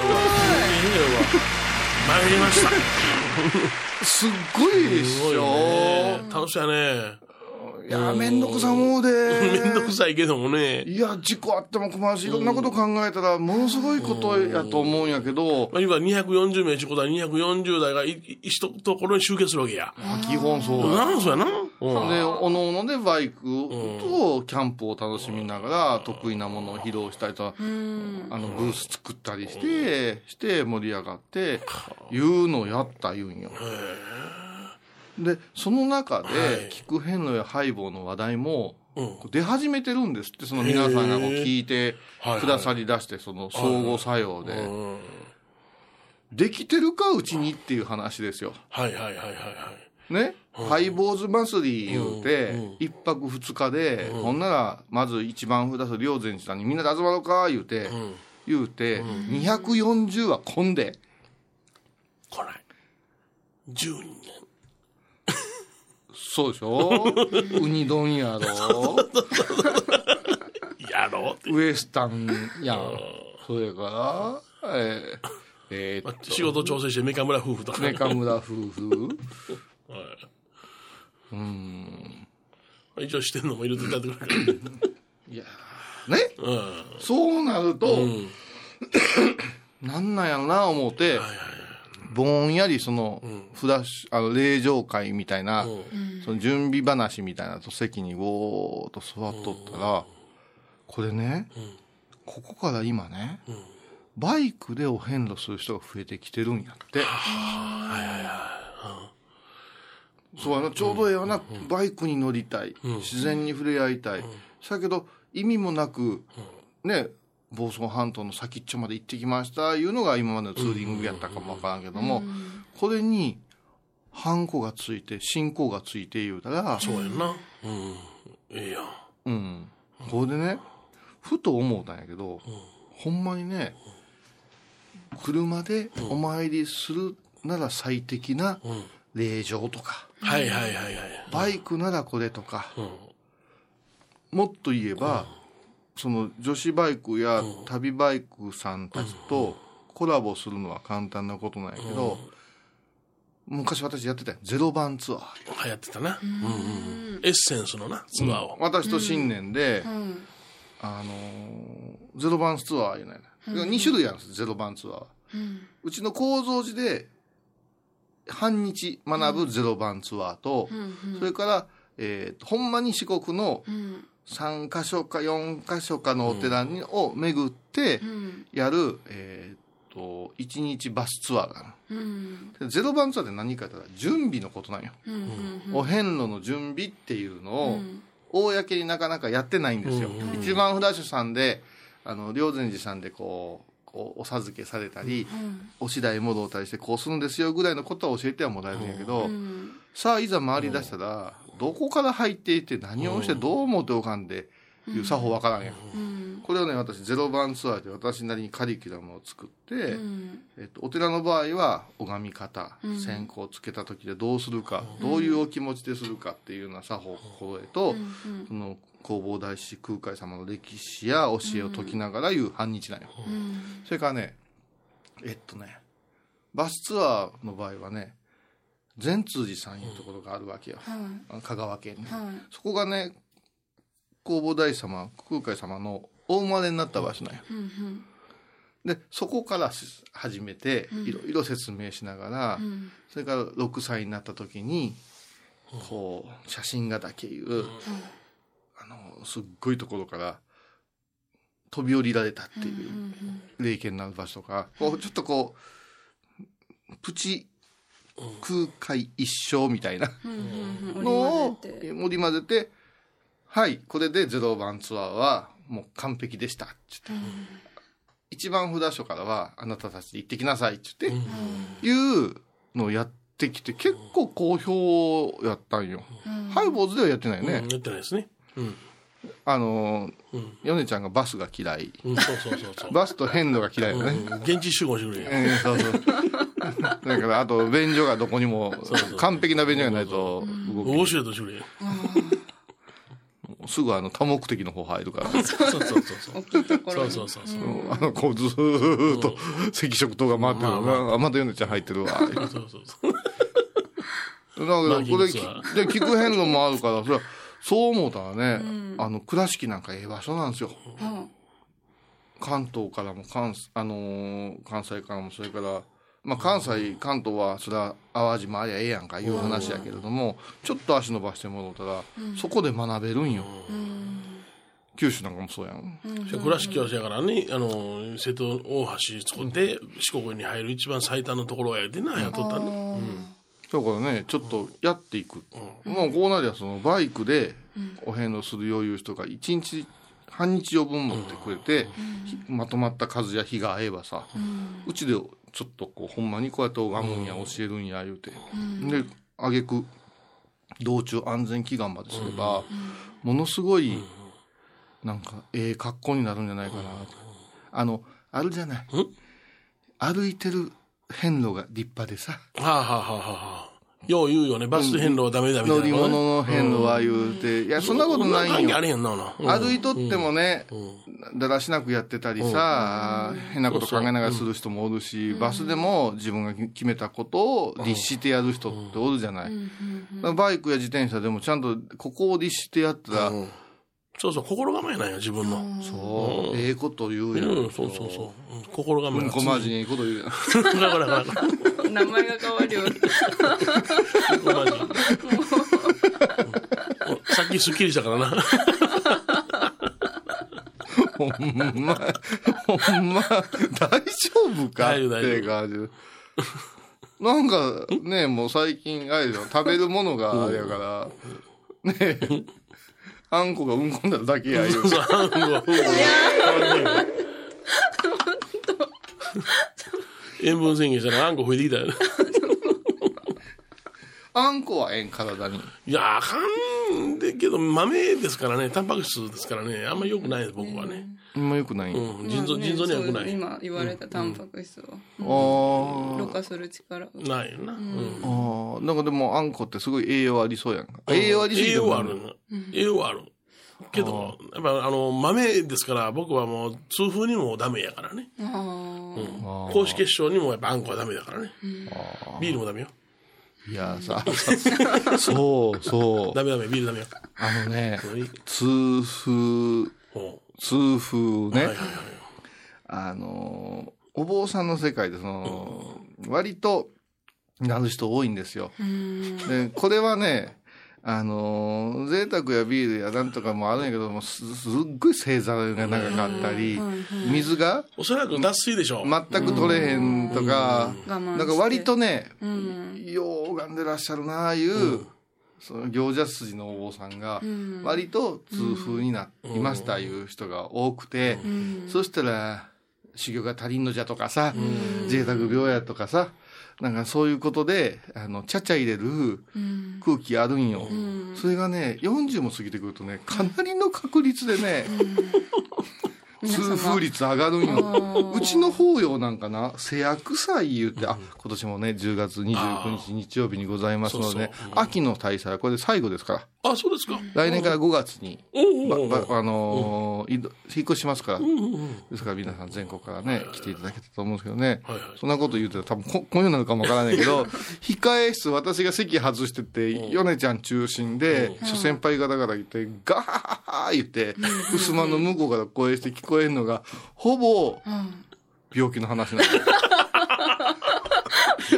ました。 すっごいでしょ。 ね、楽しいね。 いやめんどくさもうでめんどくさいけどもねいや事故あっても困るしいろんなこと考えたらものすごいことやと思うんやけど、 まあ、今にひゃくよんじゅうめいってことはにひゃくよんじゅうだいが一ところに集結するわけや。 基本そうやなそうやな、 うん、でおのおのでバイクとキャンプを楽しみながら得意なものを披露したりとあのブース作ったりしてして盛り上がっていうのをやった言うんよ。でその中で聞く遍路やハイボーの話題も出始めてるんですって。その皆さんがこう聞いてくださりだしてその相互作用でできてるかうちにっていう話ですよ。はいはいはいはいはいね、ハイボーズ祭り言うて一泊二日でほんならまず一番札所霊山寺さんにみんなで集まろうか言うて言うてにひゃくよんじゅうは混んで来ないじゅうにんそうでしょウニ丼やろやろウエスタンやんそれからえー、えー、っと仕事調整してメカ村夫婦とかメカ村夫婦はい、 うん一応してんのもいると言ってくるからいやね、うん、そうなると、うん、なんなんやろな思って、はいはいぼんやりそのフラッシュあの霊場会みたいな、うん、その準備話みたいなと席にゴーっと座っとったら、うん、これね、うん、ここから今ね、うん、バイクでお遍路する人が増えてきてるんやって。はいはいはい。そうやなちょうどええわな、うん、バイクに乗りたい、うん、自然に触れ合いたい。だ、うん、けど意味もなく、うん、ね。房総半島の先っちょまで行ってきましたいうのが今までのツーリングやったかもわからんけども、うん、これにハンコがついて信仰がついて言うたらそうやなうんええやんうんこれでねふと思うたんやけど、うん、ほんまにね車でお参りするなら最適な霊場とか、 うん、はいはいはいはいバイクならこれとか、うん、もっと言えば、うんその女子バイクや旅バイクさんたちとコラボするのは簡単なことなんやけど、うん、昔私やってたよゼロ番ツアーやってたな、うんうん、エッセンスのなツアーを、 うん、私と新年で、うん、あのー、ゼロ番ツアーいうのや、うん、に種類あるんですゼロ番ツアーは、うん、うちの構造寺で半日学ぶゼロ番ツアーと、うんうん、それから、えー、ほんまに四国のさんかしょかよんかしょかのお寺に、うん、を巡ってやる、えー、といちにちバスツアーがある、うん、ゼロ番ツアーって何かというと準備のことなんよ、うんうんうん、お遍路の準備っていうのを、うん公になかなかやってないんですよ、うんうん、一番札所さんであの霊山寺さんでこう、こうお授けされたり、うん、お次第戻ったりしてこうするんですよぐらいのことは教えてはもらえるんやけど、うん、さあいざ回り出したら、うん、どこから入っていって何をしてどう思っておかんでいう作法わからんや、うん、これをね私ゼロ番ツアーで私なりにカリキュラムを作って、うんえっと、お寺の場合は拝み方、うん、線香をつけた時でどうするか、うん、どういうお気持ちでするかっていうような作法を心得と、うん、その弘法大師空海様の歴史や教えを説きながらいう半日なんよ、うん、それからねえっとねバスツアーの場合はね善通寺さんいうところがあるわけよ、うん、香川県に、うん、そこがね弘法大師様空海様のお生まれになった場所なんよ、うんうん、でそこから始めていろいろ説明しながら、うん、それからろくさいになった時にこう写真がだけいう、うん、あのすっごいところから飛び降りられたっていう霊験のある場所とか、こうちょっとこうプチ空海一生みたいなのを盛り混ぜて、はいこれでゼロ番ツアーはもう完璧でしたって言って、うん、一番札所からはあなたたちで行ってきなさいって言って、うん、いうのをやってきて結構好評やったんよ、うん、ハイボーズではやってないよね、 うん、やってないですね、うんあのーうん、米ちゃんがバスが嫌い、うん、そうそうそうそうバスと変路が嫌いよね、 うん、現地集合してくれ、 えー、そうそうだからあと便所がどこにもそうそう完璧な便所がないと動く、 面白いとしてくれすぐあの多目的の方入るからそうそうそうそう大きいところそうそうそうそう、 うん、あのこうずーっと赤色灯が回ってるのが、まあ、また米ちゃん入ってるわそうそうそうだけどこれで聞く遍路もあるからそれはそう思うたらね、うん、あの倉敷なんかええ場所なんですよ、うん、関東からも関、あのー、関西からもそれから、まあ、関西関東はそれは淡路もありゃええやんかいう話やけれども、うん、ちょっと足伸ばしてもらったら、うん、そこで学べるんよ、うん、九州なんかもそうやん、 うん、倉敷はやからねあの瀬戸大橋作って四国に入る一番最短のところやでなやっとったね、うんだからねちょっとやっていく、うん、もうこうなりゃそのバイクでお遍路する余裕人が一日半日余分持ってくれて、うん、まとまった数や日が合えばさ、うち、ん、でちょっとこうほんまにこうやって拝むんや、うん、教えるんや言うて、うん、であげく道中安全祈願まですれば、うん、ものすごいなんかええ格好になるんじゃないかな、うん、あのあるじゃない、うん、歩いてる遍路が立派でさ、 はあはあはあはあ、よう言うよねバス遍路はダメだみたいな、 ね、乗り物の遍路は言うて、うん、いやそんなことないんよ、 あれやんな、うん、 歩いとってもね、うん、だらしなくやってたりさ、うん、変なこと考えながらする人もおるし、うん、バスでも自分が決めたことを律してやる人っておるじゃない、うん、バイクや自転車でもちゃんとここを律してやったら、うんそうそう心構えなんや自分のそう、うん、ええこと言うやん、 うん、そうそうそう、うん、心構えうんこまじにええこと言うやんだからだから名前が変わるようんこまじ、うん、 さっきスッキリしたからなほんまほんま大丈夫かって感じなんかねもう最近あれでしょ食べるものがあれやからねえあんこがうんこんだだけや言う。そう、あんこがうんこだ。 塩分宣言したらあんこ増えてきたよね。 あんこはええん体に。 いやあかんでけど豆ですからね、タンパク質ですからね、あんまり良くないです僕はね。 あんま良くない。 うん、腎臓、腎臓には良くない。 今言われたタンパク質は。 うん、 ああ。ろ過する力が。 ないよな。うん。 ああ、なんかでもあんこってすごい栄養ありそうやんか。栄養ありすぎて栄養ある。栄養ある。けどやっぱあの豆ですから僕はもう痛風にもダメやからね。うん。高脂血症にもやっぱあんこはダメだからね。ビールもダメよ。 いやさ、そうそう。 ダメダメ、ビールダメよ。 あのね、痛風、痛風ね、はいはいはい、あの、お坊さんの世界でその、割となる人多いんですよ。でこれはね、あのー、贅沢やビールやなんとかもあるんやけども、す, すっごい正座が長かったり、水がおそらく脱水でしょ、 全く取れへんとか、なんか割とね、 うん、 よう拝んでらっしゃるなあいう、うん、その行者筋のお坊さんが割と痛風になりましたいう人が多くて、うん、そしたら修行が足りんのじゃとかさ、うん、贅沢病やとかさ、なんかそういうことであのちゃちゃ入れる空気あるんよ、うん、それがねよんじゅうも過ぎてくるとねかなりの確率でね、うん、痛風率上がるんよ。うちの法要なんかな、瀬薬祭言って、うん、あ今年もねじゅうがつにじゅうくにち日曜日にございますので、ね、そうそう、うん、秋の大祭はこれで最後ですから。 あ、そうですか。 来年からごがつに、ばばあのー、引っ越しますから、うんうんうん、ですから皆さん全国からね、来ていただけたと思うんですけどね、はいはい、そんなこと言うてたら多分こ今夜なのかもわからないけど控え室私が席外してて、うん、米ちゃん中心で、うん、諸先輩方から言ってガハハハ言って、うん、襖の向こうから声して聞こえるのがほぼ病気の話なんです、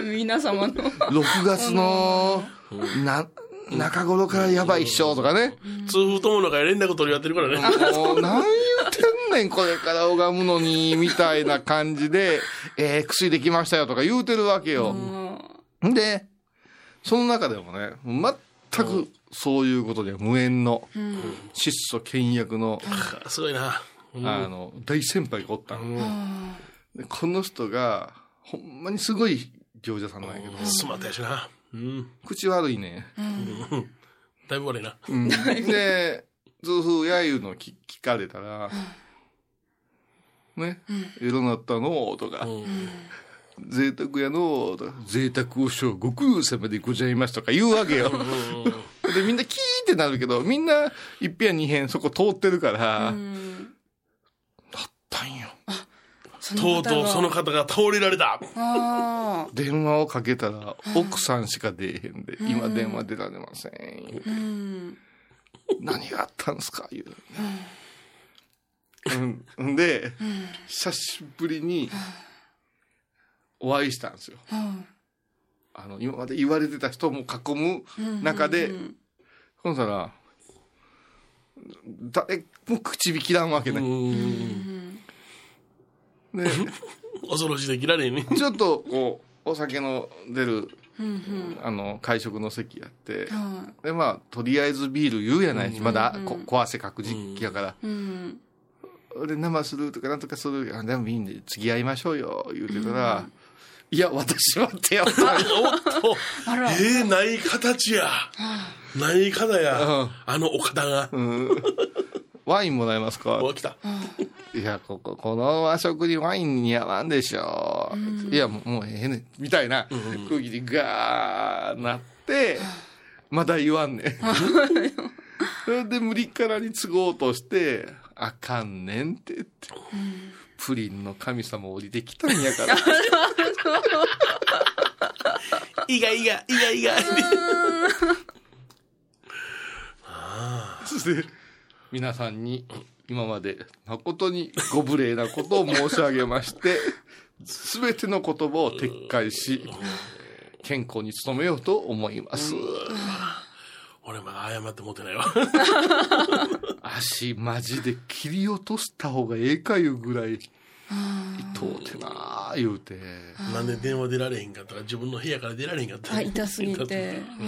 皆様のろくがつのな中頃からやばいっしょとかね、 痛風友の会連絡取り合ってるからね、 もう何言ってんねんこれから拝むのにみたいな感じで、えー、薬できましたよとか言うてるわけよ。でその中でもね全くそういうことで無縁の質素倹約の、 うん、すごいな、 うん、あの大先輩がおったの、うん、でこの人がほんまにすごい行者さんなんやけど、 スマートやしな、うん、 口悪いね、 うん、だいぶ悪いな、 うん、で痛風やいうのを 聞, 聞かれたら、うん、ね、うん、エロなったのとか、うん、贅沢やのとか、贅沢をしょうご苦労様でございますとか言うわけよでみんなキーってなるけど、みんな一遍二遍そこ通ってるから、うん、だったんよ。 とうとうその方が倒れられた。 あ電話をかけたら奥さんしか出えへんで、うん、今電話出られません、うん、何があったんですか言う、うん、で、うん、久しぶりにお会いしたんですよ、うん、あの今まで言われてた人も囲む中で、うんうんうん、そしたら誰も口引きらんわけね、うんね、 恐ろしいで切られんね。 ちょっとこうお酒の出る、うんうん、あの会食の席やって、うん、でまあとりあえずビール言うやないし、うん、まだこ小汗かく時期やから、うんうん、で生するとかなんとかする、あでもいいんで次会いましょうよ言うてたら、うん、いや私はってやったおっとえー、ない形やない方や、うん、あのお方が、うん、 ワインもらえますか。 お来た、 いやこここの和食にワイン似合わんでしょ、うん、いやもう、もうええねみたいな空気にガーなって、うん、まだ言わんねそれで無理からに継ごうとしてあかんねんって言って、うん、プリンの神様降りてきたんやからいがいがいがいがそして皆さんに今まで誠にご無礼なことを申し上げまして全ての言葉を撤回し健康に努めようと思います。 俺まだ謝って持ってないわ足マジで切り落とした方がええかいうぐらい痛うてな言うて、 なんで電話出られへんかったら自分の部屋から出られへんかった、 あ痛すぎて、うん、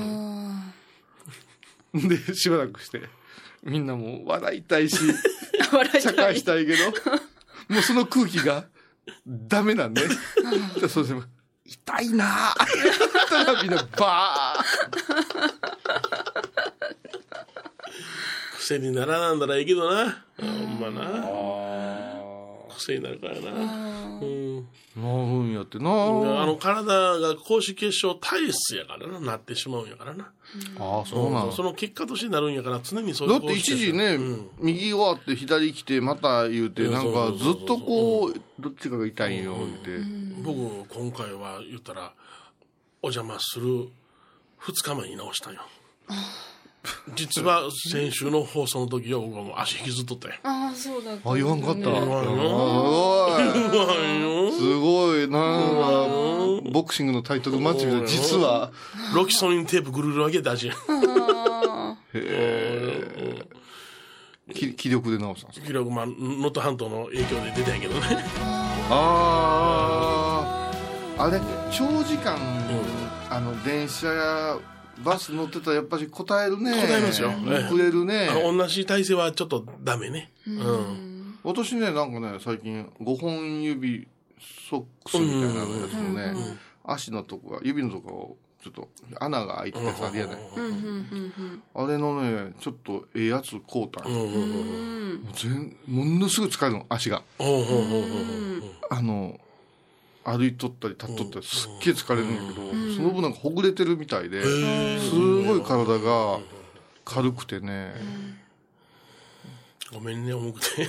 でしばらくしてみんなも笑いたいし茶会したいけどもうその空気がダメなんでそうです痛いなぁたらみんなバー癖にならなんだらいいけどな、ほんまな癖になるからな、うん、 なうんやってなあの体が高脂血症体質やからな、なってしまうんやからな、 うん、ああそうなの、 その結果としてなるんやから常にそういう。 だって一時ね、うん、右終わって左来てまた言うてなんかずっとこうどっちかが痛いんよって、うん、 僕今回は言ったらお邪魔するふつかまえに直したんよ実は先週の放送の時は僕はもう足引きずっとったよ。 ああ、そうだった、 あ、言わんかった。 言わんよ。 すごい、なんか、ボクシングのタイトルマッチみたいな、実は。 ロキソニンテープぐるぐる上げて足。へえ。気力で直したんですか？ 気力、まあ、能登半島の影響で出たんやけどね。 ああ。あれ、長時間、あの、電車や、バス乗ってたらやっぱり答えるね。 答えますよ。 くれるね。 同じ体勢はちょっとダメね。うん。 私ね、なんかね、最近ごほん指ソックスみたいなやつのね、足のとこが、指のとこをちょっと穴が開いててさ、あれやね。あれのね、ちょっとええやつ買うたん。ものすごい疲れるの、足が。あの、歩いとったり立っとったりすっげえ疲れるんやけど、その分なんかほぐれてるみたいで、すごい体が軽くてね。 ごめんね、重くて。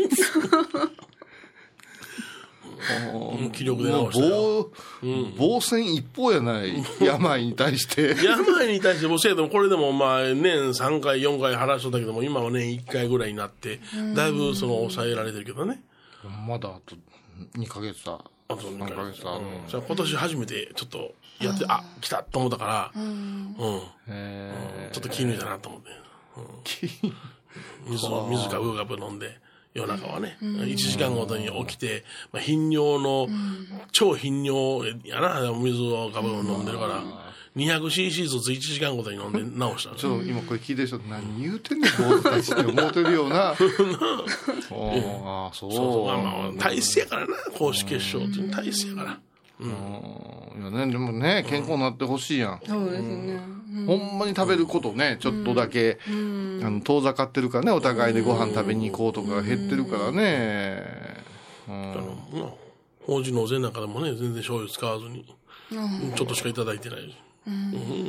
気力で直したよ。 防戦一方やない、病に対して。 病に対して、もうせやでもこれでもまあ年さんかいよんかい話しとったけども、今は年いっかいぐらいになって、だいぶその抑えられてるけどね。 まだあとにかげつだ。 あとにかげつだ。じゃあ今年初めてちょっとやって、あ、来たと思ったから、うん。ちょっと気抜いたなと思って。水を、水ガブガブ飲んで。夜中はね、うん、いちじかんごとに起きて、まあ、頻尿の、うん、超頻尿やな、水をガブガブ飲んでるから、にひゃくシーシー ずついちじかんごとに飲んで直した。 ちょっと今これ聞いてる人、何言うてんねん、坊主たちって思ってるような。ああ、そう。 そうまあまあ、体質やからな、公式決勝っていう体質やから。 うん。いやね、でもね、健康になってほしいやん。 そうですね。 ほんまに食べることね、ちょっとだけ、あの、遠ざかってるからね、お互いでご飯食べに行こうとか減ってるからね。 うん。法事のお膳なんかでもね、全然醤油使わずに、ちょっとしかいただいてない。うん。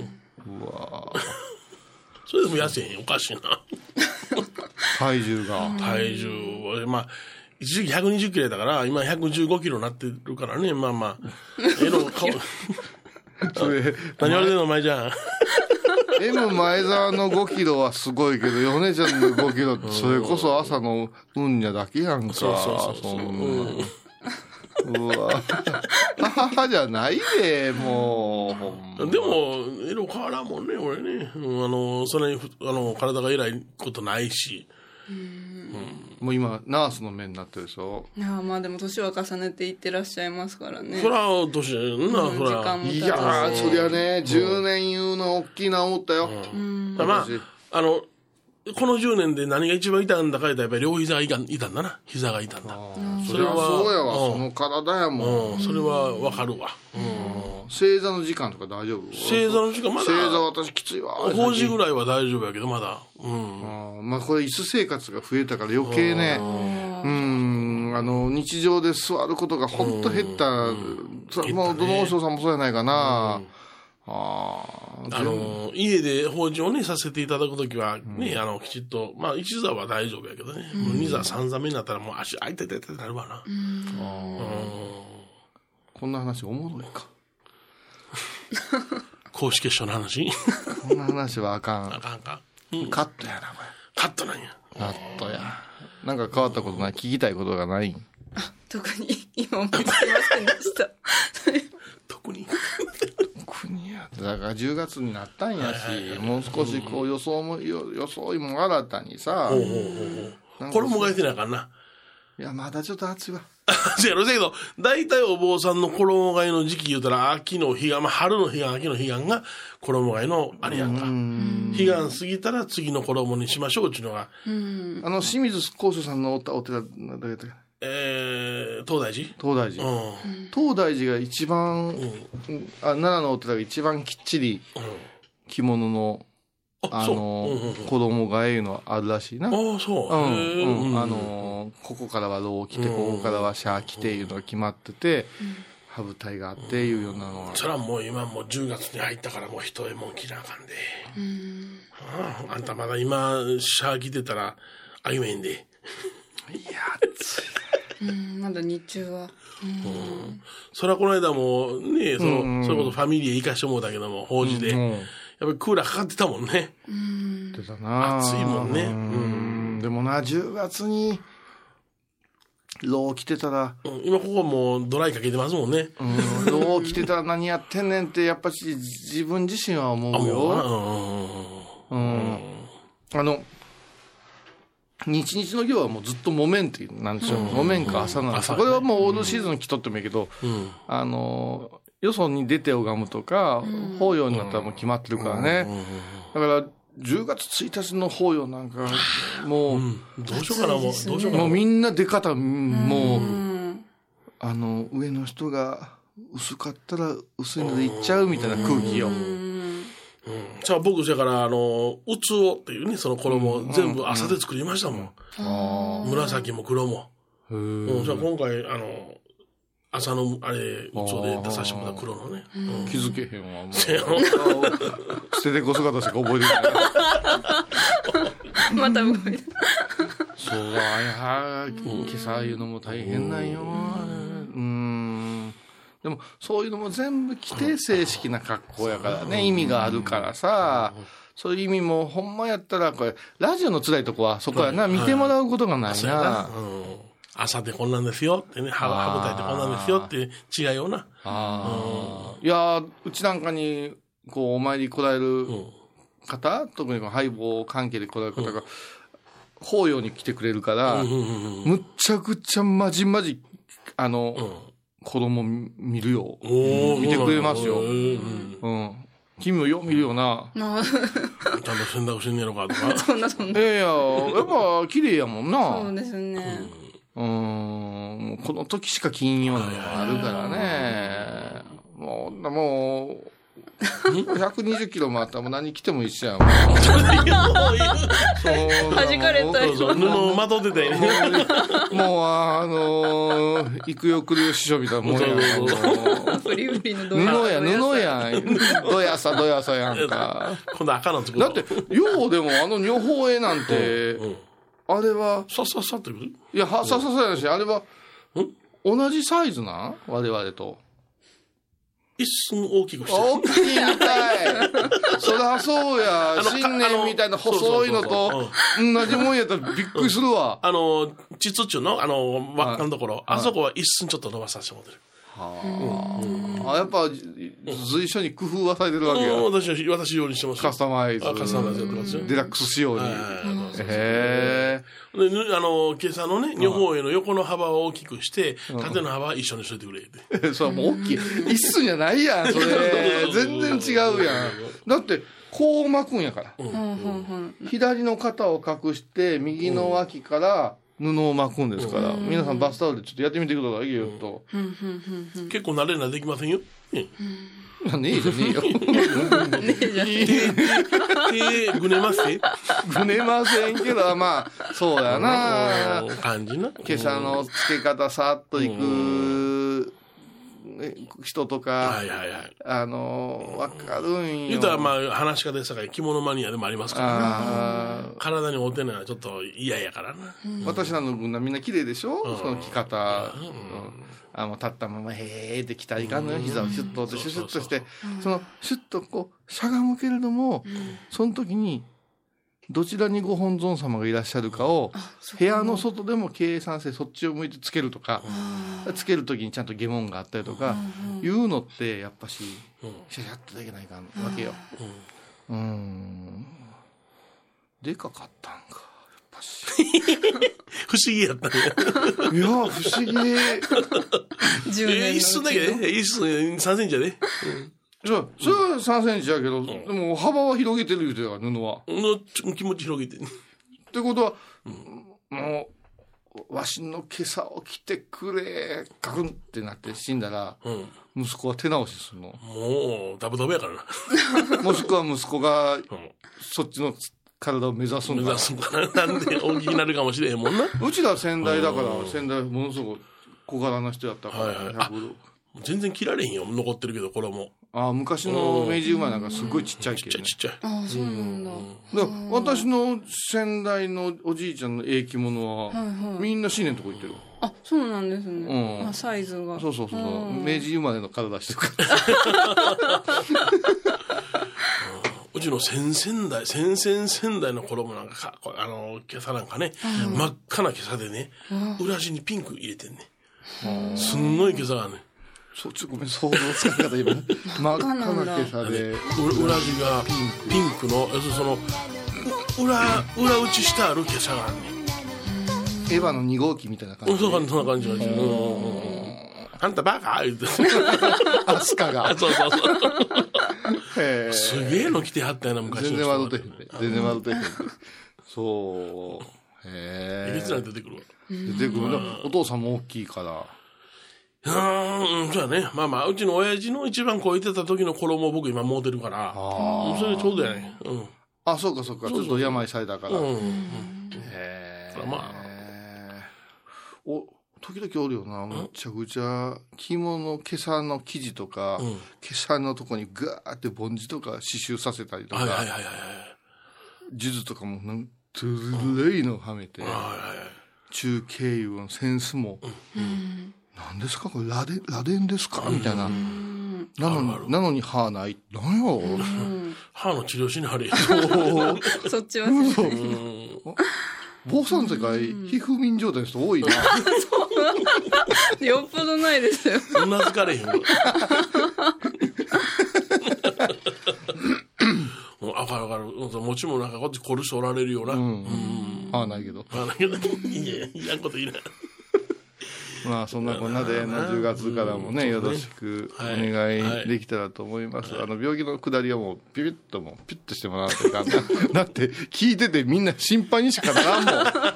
うわそれでも痩せへん、おかしいな。 体重が。 体重は、まあ、一時期ひゃくにじゅっキロだから、今ひゃくじゅうごキロになってるからね、まあまあ。えの顔。それ何言われてんのお前じゃん。 M 前澤のごキロはすごいけど、米ちゃんのごキロってそれこそ朝のうんにゃだけやんか。 そうそうそうそう。 うわ。母じゃないで、もう。でも、色変わらんもんね、俺ね。うん、あの、それに、あの、体が偉いことないし。 うんもう今ナースの目になってるでしょ。 いやまあでも年は重ねていってらっしゃいますからね。 そら年な、うん、そらいやーそりゃねじゅうねんいうの大きいな思ったよ。 うん、まああのこのじゅうねんで何が一番痛んだかいたらやっぱり両膝が痛んだな。膝が痛んだ。 それはそうやわ、うん、その体やもん、 うん、それはわかるわ、うん、 正座の時間とか大丈夫？ 正座の時間まだ正座私きついわ。 法事ぐらいは大丈夫やけどまだ、うん、 あまあこれ椅子生活が増えたから余計ねうんあの日常で座ることがほんと減った、うん、それはもうどの和尚さんもそうやないかな、うんああの家で法事をねさせていただくときはね、うん、あのきちっとまあ一座は大丈夫やけどね、うん、二座三座目になったらもう足あいてててなるわな、うん、 こんな話おもろいか公式決勝の話こんな話はあかんあかんか、 うん、カットやなこれカットなんやカットやなんか変わったことない聞きたいことがないあ特に今思いつきませんでした特にだからじゅうがつになったんやし、もう少しこう予想も装いも新たにさ、 衣替えてなあかんな。 いやまだちょっと暑いわ。 せやろせやけど、大体お坊さんの衣替えの時期言うたら秋の彼岸、まあ春の彼岸、秋の彼岸が衣替えのあれやんか。彼岸過ぎたら次の衣にしましょうっていうのが。 あの清水幸章さんのお寺だけだえー、東大寺東大寺、うん、東大寺が一番、うん、あ奈良のお寺が一番きっちり着物の、うん、あの、うんうんうん、子供がえいうのあるらしいな。 ああそう、 うんうん、あのここからは牢を着て、うん、ここからはシャー着ていうのが決まってて、羽舞台があっていうようなのは、 それはもう今もうじゅうがつに入ったからもう一重もん着なあかんで、うんああ、あんたまだ今シャー着てたら歩めんでいやつうん、まだ日中は、うんうん、それはこの間もねその、うんうん、それこそファミリー行かしてもうたけども法事で、うんうん、やっぱりクーラーかかってたもんね、うんってたな。 暑いもんね。うん。でもな、じゅうがつに、ロー着てたら、 うん、今ここもうドライかけてますもんね。 うん、ロー着てたら何やってんねんってやっぱし自分自身は思うよ。うん。あの日々の行はもうずっと木綿ってなんですよ。木綿か朝なんですよ。これはもうオールシーズン着とってもいいけど、うん、あのよそに出て拝むとか、法要になったらもう決まってるからね。だからじゅうがつついたちの法要なんかもう、うん、 どうしようかな、もうどうしようかな、 もうみんな出方もう、うん、あの上の人が薄かったら薄いのでいっちゃうみたいな空気よ。うん、 じゃあ僕だからあのうつおっていうねその衣、うん、全部朝で作りましたもん。うん、紫も黒も。うん、じゃあ今回あの朝のあれうつおで出させてもらった黒のね。 うん、気づけへんわ。もう捨ててこ姿しか覚えてない。 また動いた。 そう、あや今朝いうのも大変なんよ。うん。でもそういうのも全部着て正式な格好やからね、意味があるからさ。そういう意味もほんまやったらこれラジオの辛いとこはそこやな、見てもらうことがないな。 朝でこんなんですよってね、歯歯応えてこんなんですよって違いよな。 あ、うん、いやうちなんかにこうお参り来られる方、うん、特にハイボー関係で来られる方が、うん、法要に来てくれるから、うんうんうん、むっちゃくちゃまじまじあの、うん、子供見るよ、見てくれますよ。うん、うん、君もよ見るよな。 ちゃんと洗濯してんねやろかとか。 そんなそんな。 いやいややっぱ綺麗やもんな。 そうですね。 うん、うんこの時しか金曜のがあるからね。もうもう。ひゃくにじゅっキロもあったらもう何着ても一緒やん。弾かれたよ。 布をまとってて。 もうあのー、行くよ来るよ師匠みたいなもんやん。 フリフリの布や布やん。どやさどやさやんか。 今度赤の作る。 だってようでもあの女法絵なんて、うんうん、あれはさささってくる？ いやさささやしあれは同じサイズなん我々と。 一寸大きくして大きいみたい。そりゃそうや。新年みたいな細いのと同じもんやったらびっくりするわ。 あの膣っちゅうのあの輪っかのところ、あそこは一寸ちょっと伸ばさせてもらってる。 はあ、やっぱ随所に工夫はされてるわけや。 私は私用にしてます。 カスタマイズ。 カスタマイズやってますよ。 デラックス仕様に。へえ。 であの今朝のね女法絵の横の幅を大きくして縦の幅は一緒にしといてくれって。 それもう大きい。一寸じゃないやんそれ。全然違うやん。だってこう巻くんやから。左の肩を隠して右の脇から布を巻くんですから、皆さんバスタオルでちょっとやってみてくださいよと。 結構慣れなできませんよ。ねえじゃねえよ。 ねえじゃねえ。 手ぐねますね。 ぐねませんけど、まあそうやな。 感じな。 今朝の付け方さっといく人とか、はいはいはい、あのわかるんよ。 言うたらまあ話し方でさか着物マニアでもありますからね。体に合うてんのはちょっと嫌やからな。 うん、私らの軍団みんな綺麗でしょ、うん、その着方。うんうん、あの立ったままへーって着たりかんのよ。膝をシュッとシュシュッとして、そのシュッとこうしゃがむけれども、うん、その時にどちらにご本尊様がいらっしゃるかを部屋の外でも計算してそっちを向いてつけるとか、つける時にちゃんと下門があったりとかいうのってやっぱしシャシャッとできないかんわけよ。うん、うんでかかったんかやっぱし不思議やったね。 いや不思議。 じゅうねんの一寸だけね、一寸さんセンチやで。 じゃあ、それはさんセンチやけど、うん、でも幅は広げてる言うてたから、布は。 の気持ち広げてる。 ってことは、うん、もう、わしの今朝を着てくれ、ガクンってなって死んだら、うん、息子は手直しするの。 もう、ダブダブやからな。 もしくは息子が、うん、そっちの体を目指すんだ。 目指すんかな。なんで大きになるかもしれへんもんな。 うちら先代だから、先代ものすごく小柄な人やったから、はいはい、 全然着られへんよ。残ってるけど、これも。 ああ、昔の明治生まれなんかすごいちっちゃいけど、ね、 ちっちゃいちっちゃい。 ああ、そうなんだ。 だ私の先代のおじいちゃんのえ着物は、はいはい、みんな新年のとこ行ってる。 あ、そうなんですね。うん、あ、サイズが。 そうそうそう。明治生まれの体してるから。 うちちの先々代、先々先代の衣なんか、あの、今朝なんかね、うん、真っ赤な今朝でね、うん、裏地にピンク入れてんね。うん、すんごい今朝がね。 そっちごめん、想像つかなかった今。真っ赤な今朝で。 裏地がピンクの、要するにその、裏、裏打ちしてある今朝があるね。 エヴァのに号機みたいな感じ。 そう、そんな感じがする。あんたバカ言うて。 アスカが。 そうそうそう。すげえの来てはったよな、昔の人。 全然笑ってへんで。全然笑ってへんで。そう。へえ。いつら出てくるわ。 出てくる。お父さんも大きいから。 うん、そうやね。まあまあ、うちの親父の一番超えてた時の衣を僕今持ってるから、それちょうどやね。うん。 あ、そうかそうか。ちょっと病されたから。うん。へえ。まあ。 お、時々おるよな。むちゃくちゃ着物、今朝の生地とか、今朝のとこにガーって梵字とか刺繍させたりとか、数珠とかもなんトゥルレイのはめて、中経由のセンスも、何ですかこれ螺鈿、螺鈿ですかみたいな。なのに、なのに歯ない。なんよ。 歯の治療しにあれ。 そっちはそう。坊さん世界、皮膚民状態の人多いな。 よっぽどないですよ。 うなずかれへんわ。わかるわかる。もちもなんかこっち凝る人おられるよな。 ああ、ないけど。 ああ、ないけど。いやいやんこと言いない。 まあそんなこんなでじゅうがつからもねよろしくお願いできたらと思います。あの病気の下りはもうピピッともうピッとしてもらわないといかんな。だって聞いててみんな心配にしかならん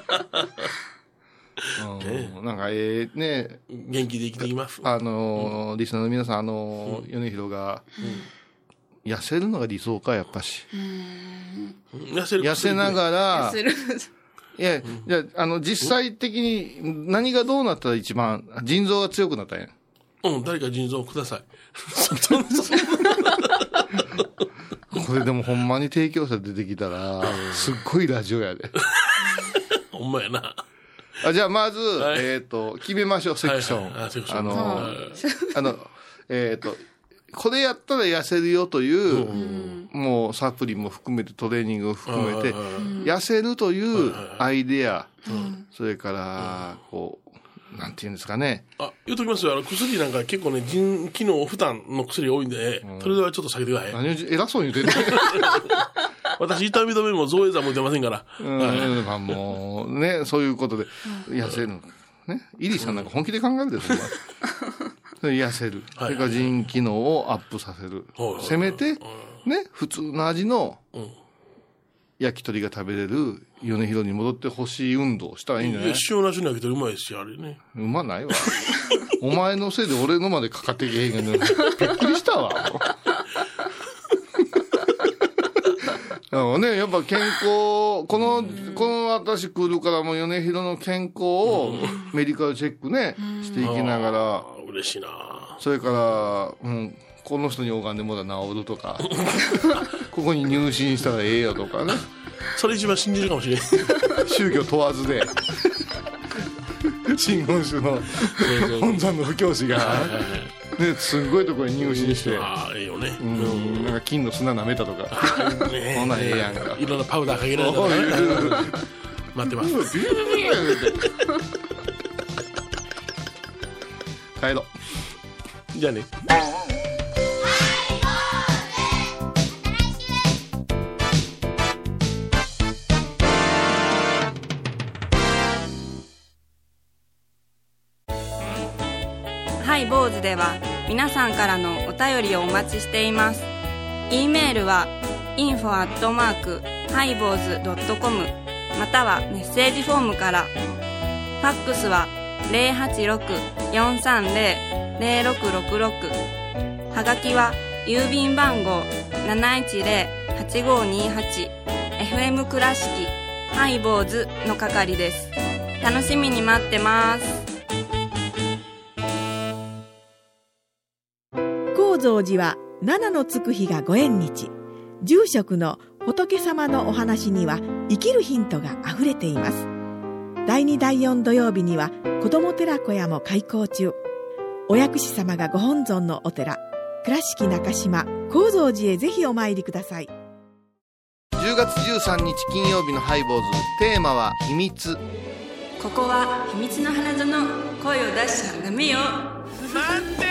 もん。うん、なんかええね元気で生きています。 あのリスナーの皆さんあの米広が痩せるのが理想かやっぱし。 痩せる痩せながら。いや、じゃあ、あの、実際的に何がどうなったら一番、腎臓が強くなったんや。 うん、誰か腎臓をください。 これでもほんまに提供者出てきたら、すっごいラジオやで。 ほんまやな。 あじゃあ、まず、はい、えっ、ー、と、決めましょう、セクション。はい、あ, セクションあの、あの、えっ、ー、と、これやったら痩せるよという、うん、もうサプリも含めてトレーニングを含めて、痩せるというアイデア、うん、それから、こう、なんていうんですかね。 あ、言うときますよ。あの、薬なんか結構ね、腎機能負担の薬多いんで、うん、それではちょっと下げてください。 何を偉そうに言ってる私、痛み止めも造影剤も出ませんから。 うん、はい、まあもう、ね、そういうことで、痩せる。ね。イリさんなんか本気で考えるで、そんな。痩せる。それから腎機能をアップさせる。せめて、ね、普通の味の焼き鳥が食べれる米広に戻ってほしい運動をしたらいいんじゃない？ 塩なしの焼き鳥うまいですよ、あれね。 うまないわ。お前のせいで俺のまでかかってけへんけど、びっくりしたわ。だからね、やっぱ健康、この、この私来るからもう米広の健康をメディカルチェックね、していきながら。 嬉しいな。 それから、うん、この人に拝んでもら治るとか、ここに入信したらええよとかね。 それ一番信じるかもしれない。 宗教問わずで。真言宗の本山の布教師が、ね、すごいところに入信して。 ああ、ええよね。 うん、なんか金の砂舐めたとか。そんなんええやんか。 いろんなパウダーかけられたとかね。待ってます。 帰ろう。じゃあね。 ハイボーズでは皆さんからのお便りをお待ちしています。 E メールは インフォ アットマーク ハイボーズ ドットコム またはメッセージフォームから。ファックスは ゼロはちろく よんさんゼロ ゼロろくろくろく はがきは郵便番号 なないちゼロ はちごにはち エフエム 倉敷ハイボーズの係です。楽しみに待ってます。 高蔵寺は七のつく日がご縁日。住職の仏様のお話には生きるヒントがあふれています。だいにだいよん土曜日には子ども寺小屋も開校中。お薬師様がご本尊のお寺倉敷中島・高蔵寺へぜひお参りください。 じゅうがつじゅうさんにち金曜日のハイボーズ、テーマは秘密。 ここは秘密の花園、声を出しちゃダメよ。 なんで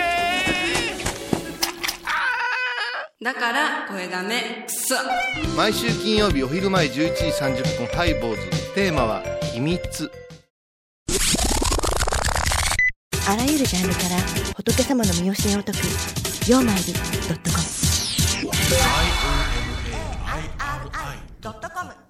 だから声ダメ、くそ。 毎週金曜日お昼前じゅういちじさんじゅっぷん、ハイボーズ、テーマは秘密。 あらゆるジャンルから仏様の身教えを説くようまいり .com ドットコム